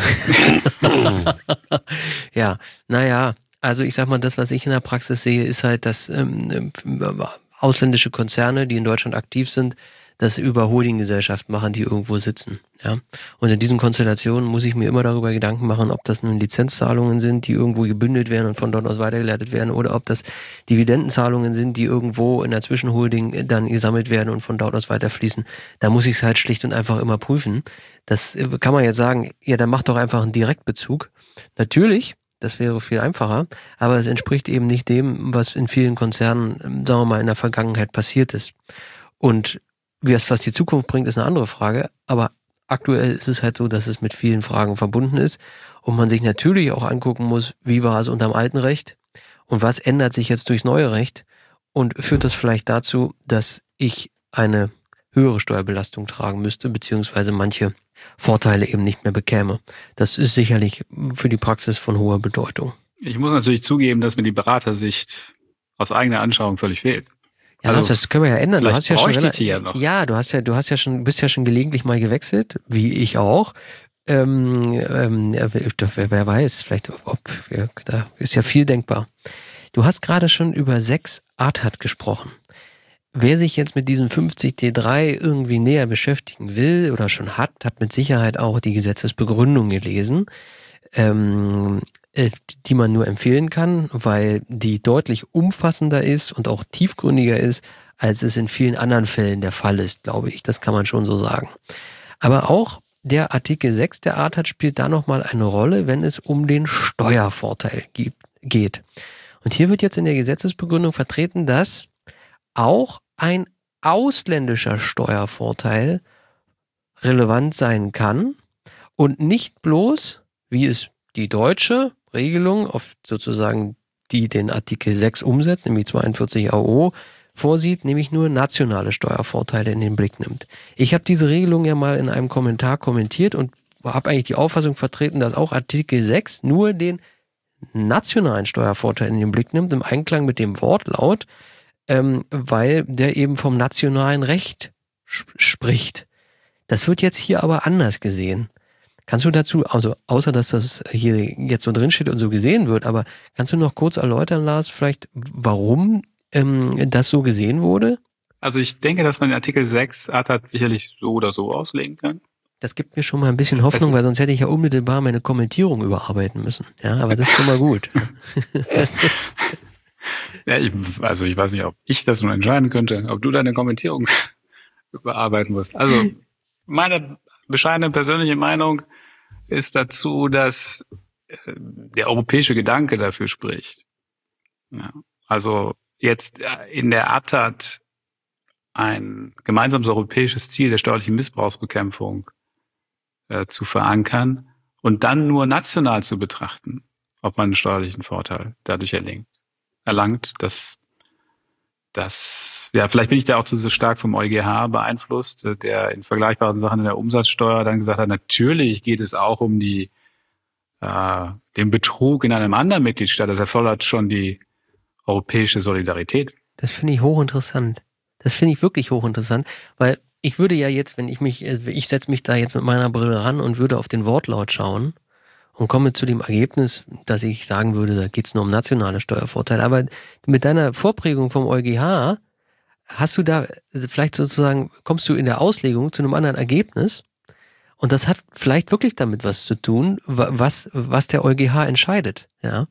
Ja, naja, also ich sag mal, das, was ich in der Praxis sehe, ist halt, dass ausländische Konzerne, die in Deutschland aktiv sind, das über Holdinggesellschaften machen, die irgendwo sitzen. Ja? Und in diesen Konstellationen muss ich mir immer darüber Gedanken machen, ob das nun Lizenzzahlungen sind, die irgendwo gebündelt werden und von dort aus weitergeleitet werden, oder ob das Dividendenzahlungen sind, die irgendwo in der Zwischenholding dann gesammelt werden und von dort aus weiterfließen. Da muss ich es halt schlicht und einfach immer prüfen. Das kann man jetzt sagen, ja, dann mach doch einfach einen Direktbezug. Natürlich Das wäre viel einfacher, aber es entspricht eben nicht dem, was in vielen Konzernen, sagen wir mal, in der Vergangenheit passiert ist. Und was die Zukunft bringt, ist eine andere Frage, aber aktuell ist es halt so, dass es mit vielen Fragen verbunden ist und man sich natürlich auch angucken muss, wie war es unter dem alten Recht und was ändert sich jetzt durchs neue Recht und führt das vielleicht dazu, dass ich eine höhere Steuerbelastung tragen müsste, beziehungsweise manche Vorteile eben nicht mehr bekäme. Das ist sicherlich für die Praxis von hoher Bedeutung. Ich muss natürlich zugeben, dass mir die Beratersicht aus eigener Anschauung völlig fehlt. Ja, Also, das können wir ja ändern. Vielleicht bräuchte ich die ja noch. Ja, bist ja schon gelegentlich mal gewechselt, wie ich auch. Wer weiß, vielleicht, da ist ja viel denkbar. Du hast gerade schon über 6 ATAD gesprochen. Wer sich jetzt mit diesem 50T3 irgendwie näher beschäftigen will oder schon hat mit Sicherheit auch die Gesetzesbegründung gelesen, die man nur empfehlen kann, weil die deutlich umfassender ist und auch tiefgründiger ist, als es in vielen anderen Fällen der Fall ist, glaube ich. Das kann man schon so sagen. Aber auch der Artikel 6 der ATAD spielt da nochmal eine Rolle, wenn es um den Steuervorteil geht. Und hier wird jetzt in der Gesetzesbegründung vertreten, dass auch ein ausländischer Steuervorteil relevant sein kann und nicht bloß, wie es die deutsche Regelung, auf sozusagen die den Artikel 6 umsetzt, nämlich 42 AO, vorsieht, nämlich nur nationale Steuervorteile in den Blick nimmt. Ich habe diese Regelung ja mal in einem Kommentar kommentiert und habe eigentlich die Auffassung vertreten, dass auch Artikel 6 nur den nationalen Steuervorteil in den Blick nimmt, im Einklang mit dem Wortlaut, weil der eben vom nationalen Recht spricht. Das wird jetzt hier aber anders gesehen. Kannst du dazu, also außer dass das hier jetzt so drin steht und so gesehen wird, aber kannst du noch kurz erläutern, Lars, vielleicht warum das so gesehen wurde? Also ich denke, dass man den Artikel 6 ATAD sicherlich so oder so auslegen kann. Das gibt mir schon mal ein bisschen Hoffnung, weil sonst hätte ich ja unmittelbar meine Kommentierung überarbeiten müssen. Ja, aber das ist schon mal gut. Ja, ich weiß nicht, ob ich das nun entscheiden könnte, ob du deine Kommentierung überarbeiten musst. Also meine bescheidene persönliche Meinung ist dazu, dass der europäische Gedanke dafür spricht. Ja, also jetzt in der ATAD ein gemeinsames europäisches Ziel der steuerlichen Missbrauchsbekämpfung zu verankern und dann nur national zu betrachten, ob man einen steuerlichen Vorteil dadurch erlangt, dass ja, vielleicht bin ich da auch zu stark vom EuGH beeinflusst, der in vergleichbaren Sachen in der Umsatzsteuer dann gesagt hat, natürlich geht es auch um den Betrug in einem anderen Mitgliedstaat. Das erfordert schon die europäische Solidarität. Das finde ich hochinteressant. Das finde ich wirklich hochinteressant, weil ich würde ja jetzt, ich setze mich da jetzt mit meiner Brille ran und würde auf den Wortlaut schauen und komme zu dem Ergebnis, dass ich sagen würde, da geht's nur um nationale Steuervorteile. Aber mit deiner Vorprägung vom EuGH hast du da vielleicht sozusagen, kommst du in der Auslegung zu einem anderen Ergebnis und das hat vielleicht wirklich damit was zu tun, was der EuGH entscheidet, ja.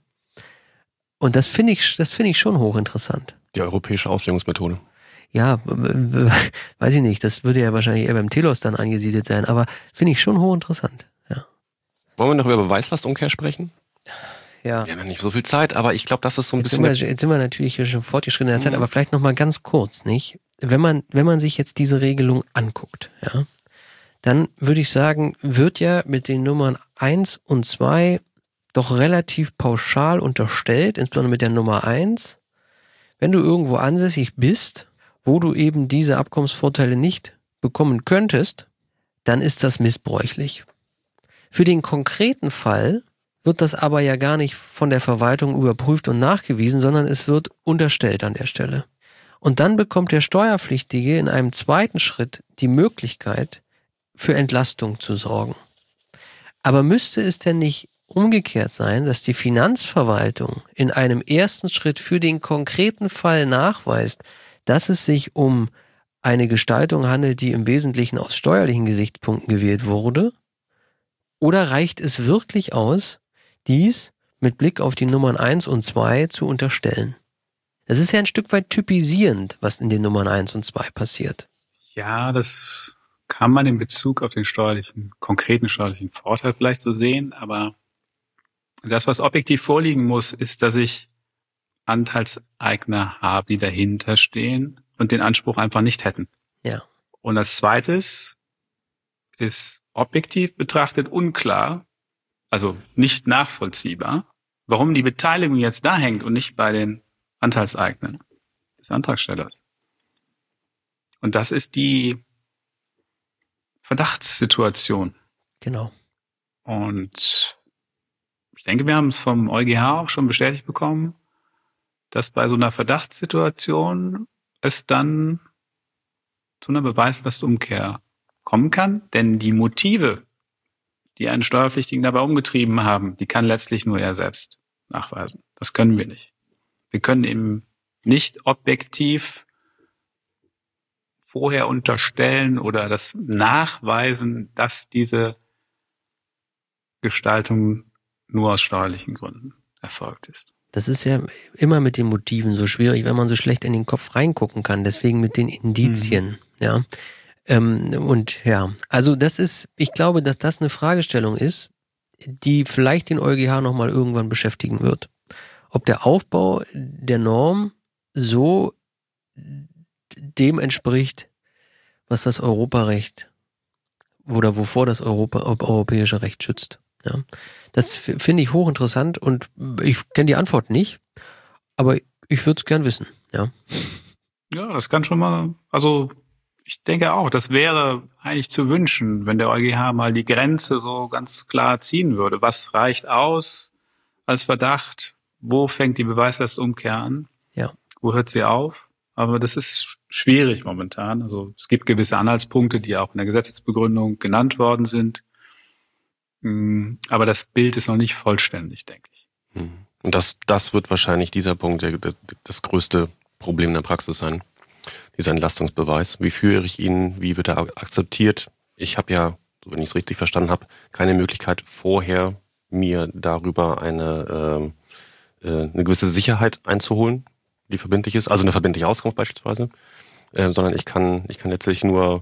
Und das finde ich schon hochinteressant. Die europäische Auslegungsmethode. Ja, weiß ich nicht, das würde ja wahrscheinlich eher beim Telos dann angesiedelt sein, aber finde ich schon hochinteressant, ja. Wollen wir noch über Beweislastumkehr sprechen? Ja. Wir haben ja nicht so viel Zeit, aber ich glaube, das ist so ein Jetzt bisschen... sind wir natürlich hier schon fortgeschritten in der Zeit, aber vielleicht noch mal ganz kurz, nicht? Wenn man sich jetzt diese Regelung anguckt, ja, dann würde ich sagen, wird ja mit den Nummern 1 und 2 doch relativ pauschal unterstellt, insbesondere mit der Nummer 1, wenn du irgendwo ansässig bist, wo du eben diese Abkommensvorteile nicht bekommen könntest, dann ist das missbräuchlich. Für den konkreten Fall wird das aber ja gar nicht von der Verwaltung überprüft und nachgewiesen, sondern es wird unterstellt an der Stelle. Und dann bekommt der Steuerpflichtige in einem zweiten Schritt die Möglichkeit, für Entlastung zu sorgen. Aber müsste es denn nicht umgekehrt sein, dass die Finanzverwaltung in einem ersten Schritt für den konkreten Fall nachweist, dass es sich um eine Gestaltung handelt, die im Wesentlichen aus steuerlichen Gesichtspunkten gewählt wurde? Oder reicht es wirklich aus, dies mit Blick auf die Nummern 1 und 2 zu unterstellen? Das ist ja ein Stück weit typisierend, was in den Nummern 1 und 2 passiert. Ja, das kann man in Bezug auf den konkreten steuerlichen Vorteil vielleicht so sehen, aber Das, was objektiv vorliegen muss, ist, dass ich Anteilseigner habe, die dahinter stehen und den Anspruch einfach nicht hätten. Ja. Und als zweites ist objektiv betrachtet unklar, also nicht nachvollziehbar, warum die Beteiligung jetzt da hängt und nicht bei den Anteilseignern des Antragstellers. Und das ist die Verdachtssituation. Genau. Und ich denke, wir haben es vom EuGH auch schon bestätigt bekommen, dass bei so einer Verdachtssituation es dann zu einer Beweislastumkehr kommen kann. Denn die Motive, die einen Steuerpflichtigen dabei umgetrieben haben, die kann letztlich nur er selbst nachweisen. Das können wir nicht. Wir können ihm nicht objektiv vorher unterstellen oder das nachweisen, dass diese Gestaltung nur aus steuerlichen Gründen erfolgt ist. Das ist ja immer mit den Motiven so schwierig, wenn man so schlecht in den Kopf reingucken kann. Deswegen mit den Indizien, ja. Und ja, also das ist, ich glaube, dass das eine Fragestellung ist, die vielleicht den EuGH nochmal irgendwann beschäftigen wird. Ob der Aufbau der Norm so dem entspricht, was das Europarecht oder wovor das europäische Recht schützt. Ja, das finde ich hochinteressant und ich kenne die Antwort nicht, aber ich würde es gern wissen. Ja, das kann schon mal, also ich denke auch, das wäre eigentlich zu wünschen, wenn der EuGH mal die Grenze so ganz klar ziehen würde. Was reicht aus als Verdacht? Wo fängt die Beweislastumkehr an? Ja. Wo hört sie auf? Aber das ist schwierig momentan. Also es gibt gewisse Anhaltspunkte, die auch in der Gesetzesbegründung genannt worden sind. Aber das Bild ist noch nicht vollständig, denke ich. Und das wird wahrscheinlich dieser Punkt das größte Problem in der Praxis sein. Dieser Entlastungsbeweis. Wie führe ich ihn? Wie wird er akzeptiert? Ich habe ja, wenn ich es richtig verstanden habe, keine Möglichkeit vorher mir darüber eine gewisse Sicherheit einzuholen, die verbindlich ist, also eine verbindliche Auskunft beispielsweise, sondern ich kann letztlich nur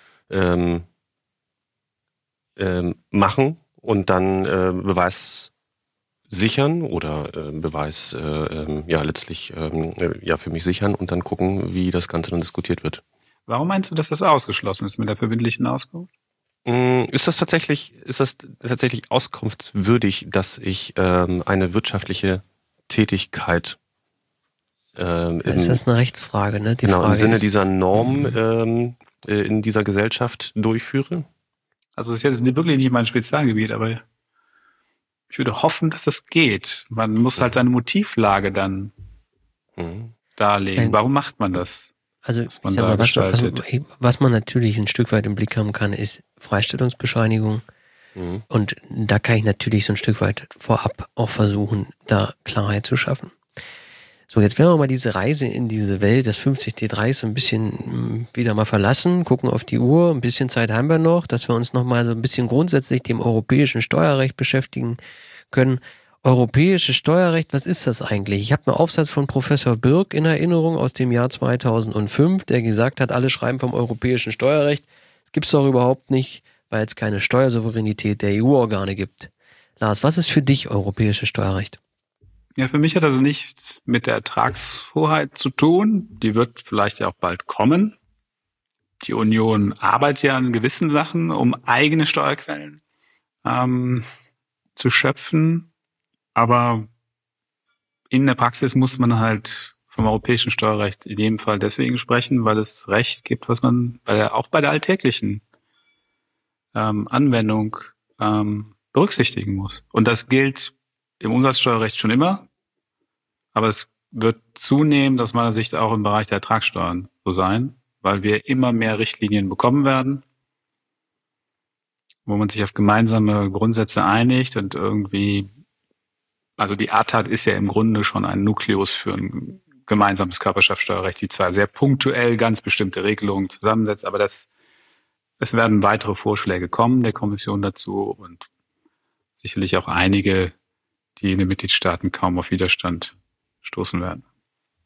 machen und dann Beweis sichern oder Beweis letztlich für mich sichern und dann gucken, wie das Ganze dann diskutiert wird. Warum meinst du, dass das ausgeschlossen ist mit der verbindlichen Auskunft? Ist das tatsächlich auskunftswürdig, dass ich eine wirtschaftliche Tätigkeit ist das eine Rechtsfrage, ne? Die genau, Frage im Sinne ist, dieser Norm in dieser Gesellschaft durchführe? Also das ist jetzt wirklich nicht mein Spezialgebiet, aber ich würde hoffen, dass das geht. Man muss halt seine Motivlage dann darlegen. Warum macht man das? Also ich sag mal, was man natürlich ein Stück weit im Blick haben kann, ist Freistellungsbescheinigung. Und da kann ich natürlich so ein Stück weit vorab auch versuchen, da Klarheit zu schaffen. So, jetzt werden wir mal diese Reise in diese Welt des 50T3 so ein bisschen wieder mal verlassen, gucken auf die Uhr, ein bisschen Zeit haben wir noch, dass wir uns nochmal so ein bisschen grundsätzlich dem europäischen Steuerrecht beschäftigen können. Europäisches Steuerrecht, was ist das eigentlich? Ich habe einen Aufsatz von Professor Birk in Erinnerung aus dem Jahr 2005, der gesagt hat, alle schreiben vom europäischen Steuerrecht. Das gibt's doch überhaupt nicht, weil es keine Steuersouveränität der EU-Organe gibt. Lars, was ist für dich europäisches Steuerrecht? Ja, für mich hat das nichts mit der Ertragshoheit zu tun. Die wird vielleicht ja auch bald kommen. Die Union arbeitet ja an gewissen Sachen, um eigene Steuerquellen zu schöpfen. Aber in der Praxis muss man halt vom europäischen Steuerrecht in jedem Fall deswegen sprechen, weil es Recht gibt, was man auch bei der alltäglichen Anwendung berücksichtigen muss. Und das gilt im Umsatzsteuerrecht schon immer, aber es wird zunehmend aus meiner Sicht auch im Bereich der Ertragssteuern so sein, weil wir immer mehr Richtlinien bekommen werden, wo man sich auf gemeinsame Grundsätze einigt und irgendwie, also die ATAD ist ja im Grunde schon ein Nukleus für ein gemeinsames Körperschaftssteuerrecht, die zwar sehr punktuell ganz bestimmte Regelungen zusammensetzt, aber es werden weitere Vorschläge kommen der Kommission dazu und sicherlich auch einige, die in den Mitgliedstaaten kaum auf Widerstand stoßen werden.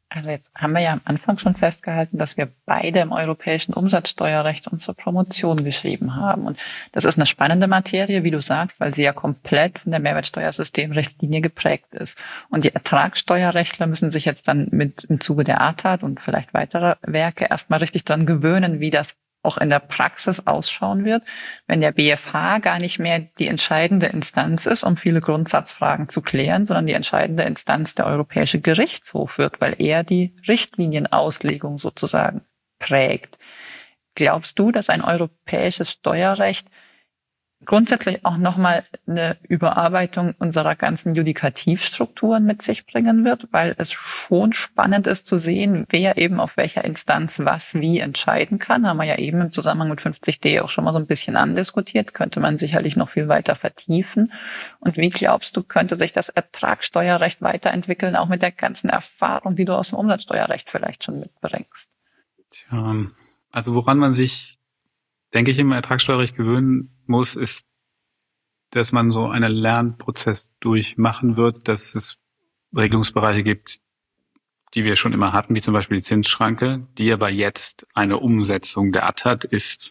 Also jetzt haben wir ja am Anfang schon festgehalten, dass wir beide im europäischen Umsatzsteuerrecht unsere Promotion geschrieben haben. Und das ist eine spannende Materie, wie du sagst, weil sie ja komplett von der Mehrwertsteuersystemrichtlinie geprägt ist. Und die Ertragssteuerrechtler müssen sich jetzt dann im Zuge der ATAD und vielleicht weiterer Werke erstmal richtig dran gewöhnen, wie das auch in der Praxis ausschauen wird, wenn der BfH gar nicht mehr die entscheidende Instanz ist, um viele Grundsatzfragen zu klären, sondern die entscheidende Instanz der Europäische Gerichtshof wird, weil er die Richtlinienauslegung sozusagen prägt. Glaubst du, dass ein europäisches Steuerrecht grundsätzlich auch nochmal eine Überarbeitung unserer ganzen Judikativstrukturen mit sich bringen wird, weil es schon spannend ist zu sehen, wer eben auf welcher Instanz was wie entscheiden kann. Haben wir ja eben im Zusammenhang mit 50d auch schon mal so ein bisschen andiskutiert, könnte man sicherlich noch viel weiter vertiefen. Und wie glaubst du, könnte sich das Ertragssteuerrecht weiterentwickeln, auch mit der ganzen Erfahrung, die du aus dem Umsatzsteuerrecht vielleicht schon mitbringst? Tja, also woran man sich, denke ich, im Ertragssteuerrecht gewöhnen muss, ist, dass man so einen Lernprozess durchmachen wird, dass es Regelungsbereiche gibt, die wir schon immer hatten, wie zum Beispiel die Zinsschranke, die aber jetzt eine Umsetzung der ATAD ist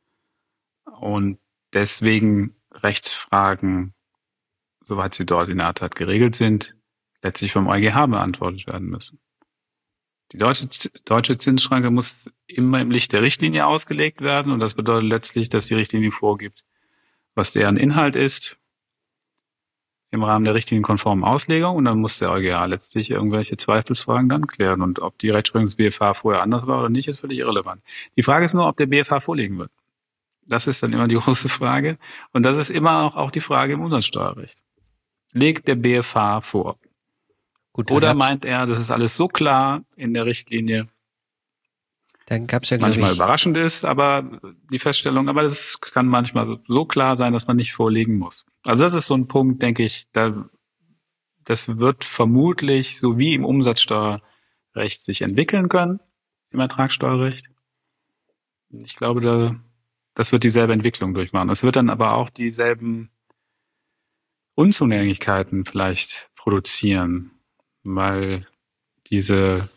und deswegen Rechtsfragen, soweit sie dort in der ATAD geregelt sind, letztlich vom EuGH beantwortet werden müssen. Die deutsche Zinsschranke muss immer im Licht der Richtlinie ausgelegt werden und das bedeutet letztlich, dass die Richtlinie vorgibt, was deren Inhalt ist im Rahmen der richtlinienkonformen Auslegung und dann muss der EuGH letztlich irgendwelche Zweifelsfragen dann klären und ob die Rechtsprechung des BfH vorher anders war oder nicht, ist völlig irrelevant. Die Frage ist nur, ob der BfH vorlegen wird. Das ist dann immer die große Frage und das ist immer auch die Frage im Umsatzsteuerrecht. Legt der BfH vor? Gut, Oder meint er, das ist alles so klar in der Richtlinie, dann gab's ja, manchmal überraschend ist, aber die Feststellung, aber das kann manchmal so klar sein, dass man nicht vorlegen muss. Also das ist so ein Punkt, denke ich, das wird vermutlich so wie im Umsatzsteuerrecht sich entwickeln können, im Ertragssteuerrecht. Ich glaube, das wird dieselbe Entwicklung durchmachen. Es wird dann aber auch dieselben Unzulänglichkeiten vielleicht produzieren, weil dieses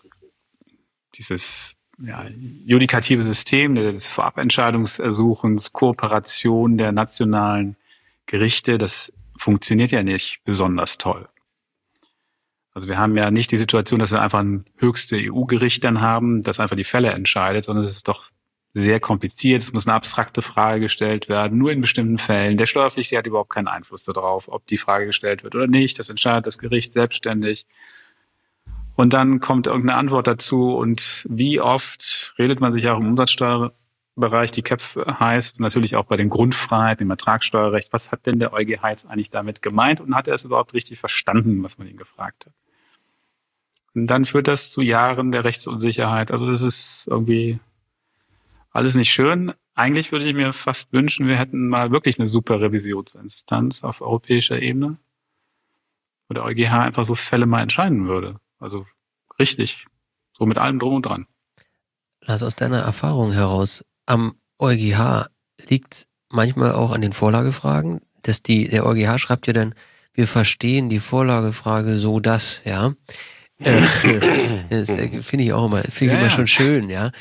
judikative System des Vorabentscheidungsersuchens, Kooperation der nationalen Gerichte, das funktioniert ja nicht besonders toll. Also wir haben ja nicht die Situation, dass wir einfach ein höchste EU-Gericht dann haben, das einfach die Fälle entscheidet, sondern es ist doch sehr kompliziert. Es muss eine abstrakte Frage gestellt werden, nur in bestimmten Fällen. Der Steuerpflichtige hat überhaupt keinen Einfluss darauf, ob die Frage gestellt wird oder nicht. Das entscheidet das Gericht selbstständig. Und dann kommt irgendeine Antwort dazu und wie oft redet man sich auch im Umsatzsteuerbereich die Köpfe heiß, natürlich auch bei den Grundfreiheiten im Ertragssteuerrecht. Was hat denn der EuGH jetzt eigentlich damit gemeint und hat er es überhaupt richtig verstanden, was man ihn gefragt hat? Und dann führt das zu Jahren der Rechtsunsicherheit. Also das ist irgendwie alles nicht schön. Eigentlich würde ich mir fast wünschen, wir hätten mal wirklich eine super Revisionsinstanz auf europäischer Ebene, wo der EuGH einfach so Fälle mal entscheiden würde. Also richtig, so mit allem drum und dran. Lars, aus deiner Erfahrung heraus, am EuGH liegt manchmal auch an den Vorlagefragen, dass der EuGH schreibt ja dann, wir verstehen die Vorlagefrage so, dass, ja. Das finde ich auch immer, immer schon schön, ja.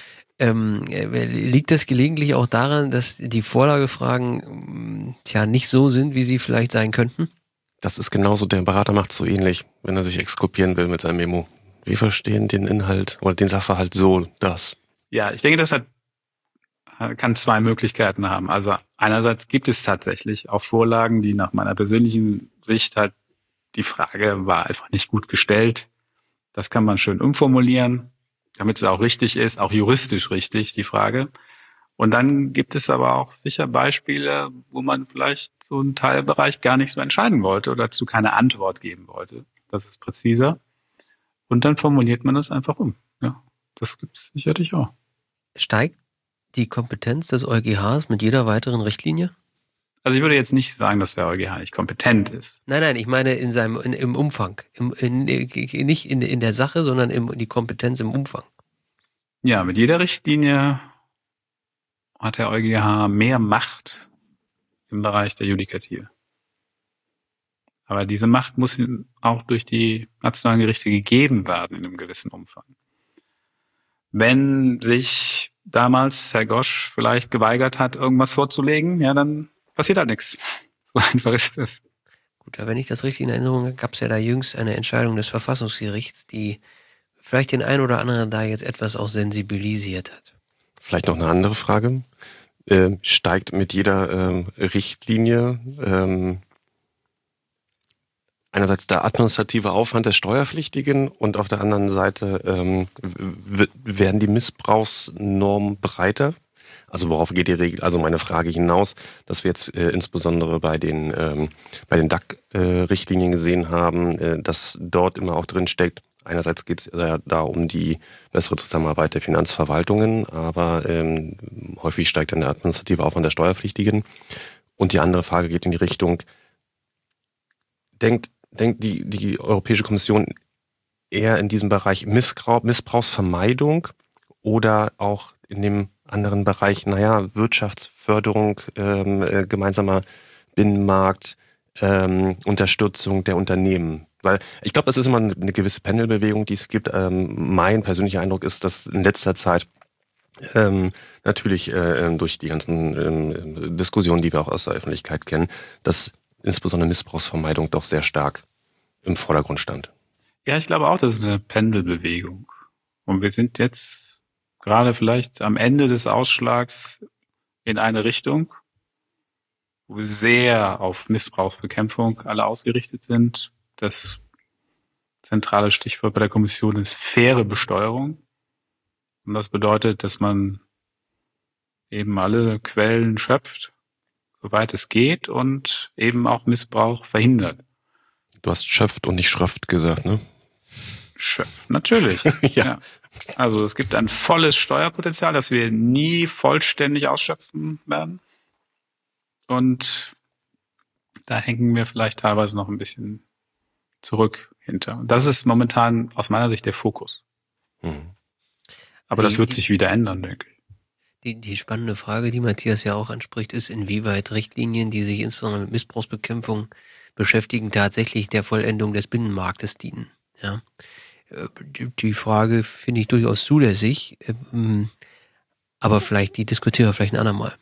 Liegt das gelegentlich auch daran, dass die Vorlagefragen nicht so sind, wie sie vielleicht sein könnten? Das ist genauso, der Berater macht so ähnlich, wenn er sich exkulpieren will mit seinem Memo. Wir verstehen den Inhalt oder den Sachverhalt so, dass. Ja, ich denke, das kann zwei Möglichkeiten haben. Also einerseits gibt es tatsächlich auch Vorlagen, die nach meiner persönlichen Sicht halt, die Frage war einfach nicht gut gestellt. Das kann man schön umformulieren, damit es auch richtig ist, auch juristisch richtig, die Frage. Und dann gibt es aber auch sicher Beispiele, wo man vielleicht so einen Teilbereich gar nicht so entscheiden wollte oder dazu keine Antwort geben wollte. Das ist präziser. Und dann formuliert man das einfach um. Ja, das gibt es sicherlich auch. Steigt die Kompetenz des EuGHs mit jeder weiteren Richtlinie? Also ich würde jetzt nicht sagen, dass der EuGH nicht kompetent ist. Nein, ich meine im Umfang. Nicht in der Sache, sondern die Kompetenz im Umfang. Ja, mit jeder Richtlinie hat der EuGH mehr Macht im Bereich der Judikative. Aber diese Macht muss ihm auch durch die nationalen Gerichte gegeben werden in einem gewissen Umfang. Wenn sich damals Herr Gosch vielleicht geweigert hat, irgendwas vorzulegen, ja, dann passiert halt nichts. So einfach ist es. Gut, aber wenn ich das richtig in Erinnerung habe, gab es ja da jüngst eine Entscheidung des Verfassungsgerichts, die vielleicht den einen oder anderen da jetzt etwas auch sensibilisiert hat. Vielleicht noch eine andere Frage. Steigt mit jeder Richtlinie einerseits der administrative Aufwand der Steuerpflichtigen und auf der anderen Seite werden die Missbrauchsnormen breiter? Also worauf geht die Regel? Also meine Frage hinaus, dass wir jetzt insbesondere bei den DAC-Richtlinien gesehen haben, dass dort immer auch drin steckt, einerseits geht es da um die bessere Zusammenarbeit der Finanzverwaltungen, aber häufig steigt dann der administrative Aufwand der Steuerpflichtigen. Und die andere Frage geht in die Richtung, denkt die Europäische Kommission eher in diesem Bereich Missbrauchsvermeidung oder auch in dem anderen Bereich, Wirtschaftsförderung, gemeinsamer Binnenmarkt, Unterstützung der Unternehmen? Weil ich glaube, das ist immer eine gewisse Pendelbewegung, die es gibt. Mein persönlicher Eindruck ist, dass in letzter Zeit natürlich durch die ganzen Diskussionen, die wir auch aus der Öffentlichkeit kennen, dass insbesondere Missbrauchsvermeidung doch sehr stark im Vordergrund stand. Ja, ich glaube auch, das ist eine Pendelbewegung. Und wir sind jetzt gerade vielleicht am Ende des Ausschlags in eine Richtung, wo wir sehr auf Missbrauchsbekämpfung alle ausgerichtet sind. Das zentrale Stichwort bei der Kommission ist faire Besteuerung. Und das bedeutet, dass man eben alle Quellen schöpft, soweit es geht, und eben auch Missbrauch verhindert. Du hast schöpft und nicht schröpft gesagt, ne? Schöpft, natürlich. Ja. Also es gibt ein volles Steuerpotenzial, das wir nie vollständig ausschöpfen werden. Und da hängen wir vielleicht teilweise noch ein bisschen zurück hinter. Und das ist momentan aus meiner Sicht der Fokus. Aber das wird sich wieder ändern, denke ich. Die spannende Frage, die Matthias ja auch anspricht, ist, inwieweit Richtlinien, die sich insbesondere mit Missbrauchsbekämpfung beschäftigen, tatsächlich der Vollendung des Binnenmarktes dienen. Ja. Die Frage finde ich durchaus zulässig, aber vielleicht, die diskutieren wir vielleicht ein andermal.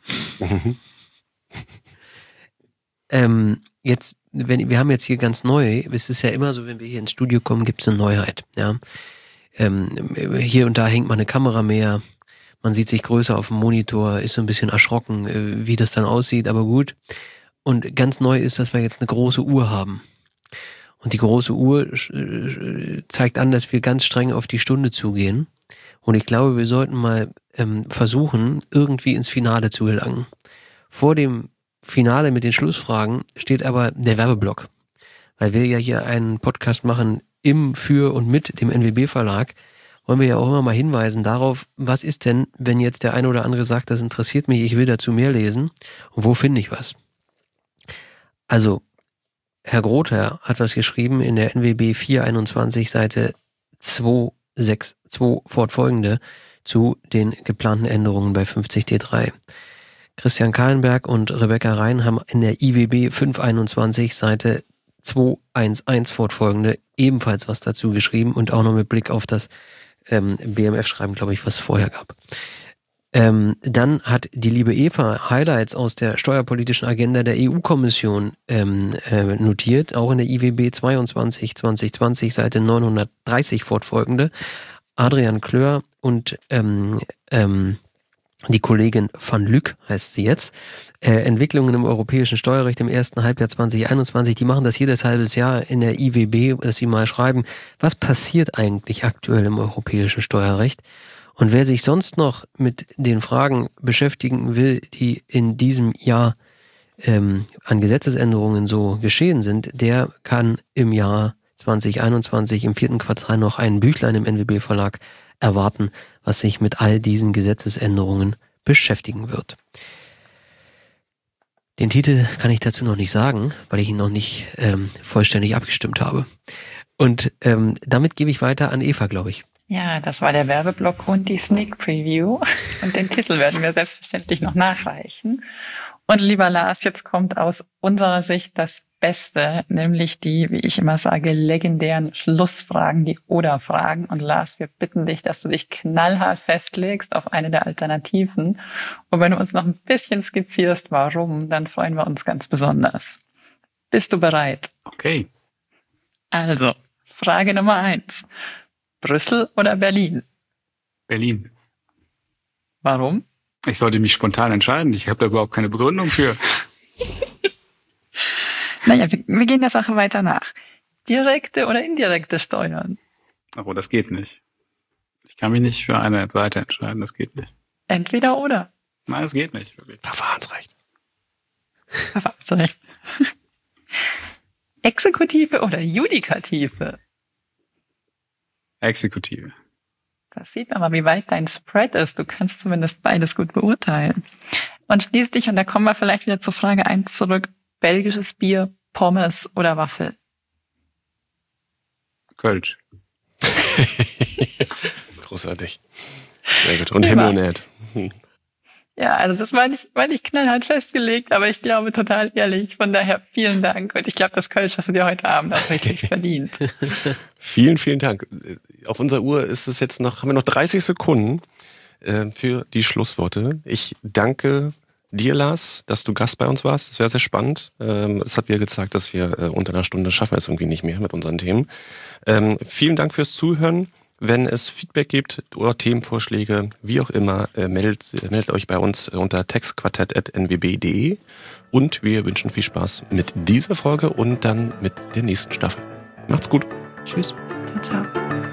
Jetzt, wir haben jetzt hier ganz neu, es ist ja immer so, wenn wir hier ins Studio kommen, gibt es eine Neuheit. Ja. Hier und da hängt mal eine Kamera mehr, man sieht sich größer auf dem Monitor, ist so ein bisschen erschrocken, wie das dann aussieht, aber gut. Und ganz neu ist, dass wir jetzt eine große Uhr haben. Und die große Uhr zeigt an, dass wir ganz streng auf die Stunde zugehen. Und ich glaube, wir sollten mal versuchen, irgendwie ins Finale zu gelangen. Vor dem Finale mit den Schlussfragen steht aber der Werbeblock. Weil wir ja hier einen Podcast machen im, für und mit dem NWB-Verlag, wollen wir ja auch immer mal hinweisen darauf, was ist denn, wenn jetzt der eine oder andere sagt, das interessiert mich, ich will dazu mehr lesen, und wo finde ich was? Also, Herr Grother hat was geschrieben in der NWB 421, Seite 262 fortfolgende zu den geplanten Änderungen bei 50D3. Christian Kahlenberg und Rebecca Rhein haben in der IWB 521, Seite 211 fortfolgende ebenfalls was dazu geschrieben und auch noch mit Blick auf das BMF-Schreiben, glaube ich, was es vorher gab. Dann hat die liebe Eva Highlights aus der steuerpolitischen Agenda der EU-Kommission notiert, auch in der IWB 22 2020, Seite 930 fortfolgende. Adrian Klör und die Kollegin van Lück heißt sie jetzt, Entwicklungen im europäischen Steuerrecht im ersten Halbjahr 2021, die machen das jedes halbes Jahr in der IWB, dass sie mal schreiben, was passiert eigentlich aktuell im europäischen Steuerrecht? Und wer sich sonst noch mit den Fragen beschäftigen will, die in diesem Jahr an Gesetzesänderungen so geschehen sind, der kann im Jahr 2021 im 4. Quartal noch ein Büchlein im NWB-Verlag erwarten, was sich mit all diesen Gesetzesänderungen beschäftigen wird. Den Titel kann ich dazu noch nicht sagen, weil ich ihn noch nicht vollständig abgestimmt habe. Und damit gebe ich weiter an Eva, glaube ich. Ja, das war der Werbeblock und die Sneak Preview. Und den Titel werden wir selbstverständlich noch nachreichen. Und lieber Lars, jetzt kommt aus unserer Sicht das Beste, nämlich die, wie ich immer sage, legendären Schlussfragen, die Oder-Fragen. Und Lars, wir bitten dich, dass du dich knallhart festlegst auf eine der Alternativen. Und wenn du uns noch ein bisschen skizzierst, warum, dann freuen wir uns ganz besonders. Bist du bereit? Okay. Also, Frage Nummer 1. Brüssel oder Berlin? Berlin. Warum? Ich sollte mich spontan entscheiden. Ich habe da überhaupt keine Begründung für. Naja, wir gehen der Sache weiter nach. Direkte oder indirekte Steuern? Aber das geht nicht. Ich kann mich nicht für eine Seite entscheiden. Das geht nicht. Entweder oder. Nein, das geht nicht. Wirklich. Verfahrensrecht. Verfahrensrecht. Exekutive oder Judikative? Exekutive. Das sieht man mal, wie weit dein Spread ist. Du kannst zumindest beides gut beurteilen. Und schließlich, und da kommen wir vielleicht wieder zur Frage 1 zurück, belgisches Bier, Pommes oder Waffel? Kölsch. Großartig. Sehr gut. Und Himmel und Erd. Ja, also das war nicht knallhart festgelegt, aber ich glaube total ehrlich. Von daher vielen Dank. Und ich glaube, das Kölsch hast du dir heute Abend auch richtig verdient. Vielen, vielen Dank. Auf unserer Uhr ist es jetzt haben wir noch 30 Sekunden für die Schlussworte. Ich danke dir, Lars, dass du Gast bei uns warst. Das wäre sehr spannend. Es hat wieder gezeigt, dass wir unter einer Stunde schaffen wir es irgendwie nicht mehr mit unseren Themen. Vielen Dank fürs Zuhören. Wenn es Feedback gibt oder Themenvorschläge, wie auch immer, meldet euch bei uns unter textquartett@nwb.de und wir wünschen viel Spaß mit dieser Folge und dann mit der nächsten Staffel. Macht's gut. Tschüss. Ciao, ciao.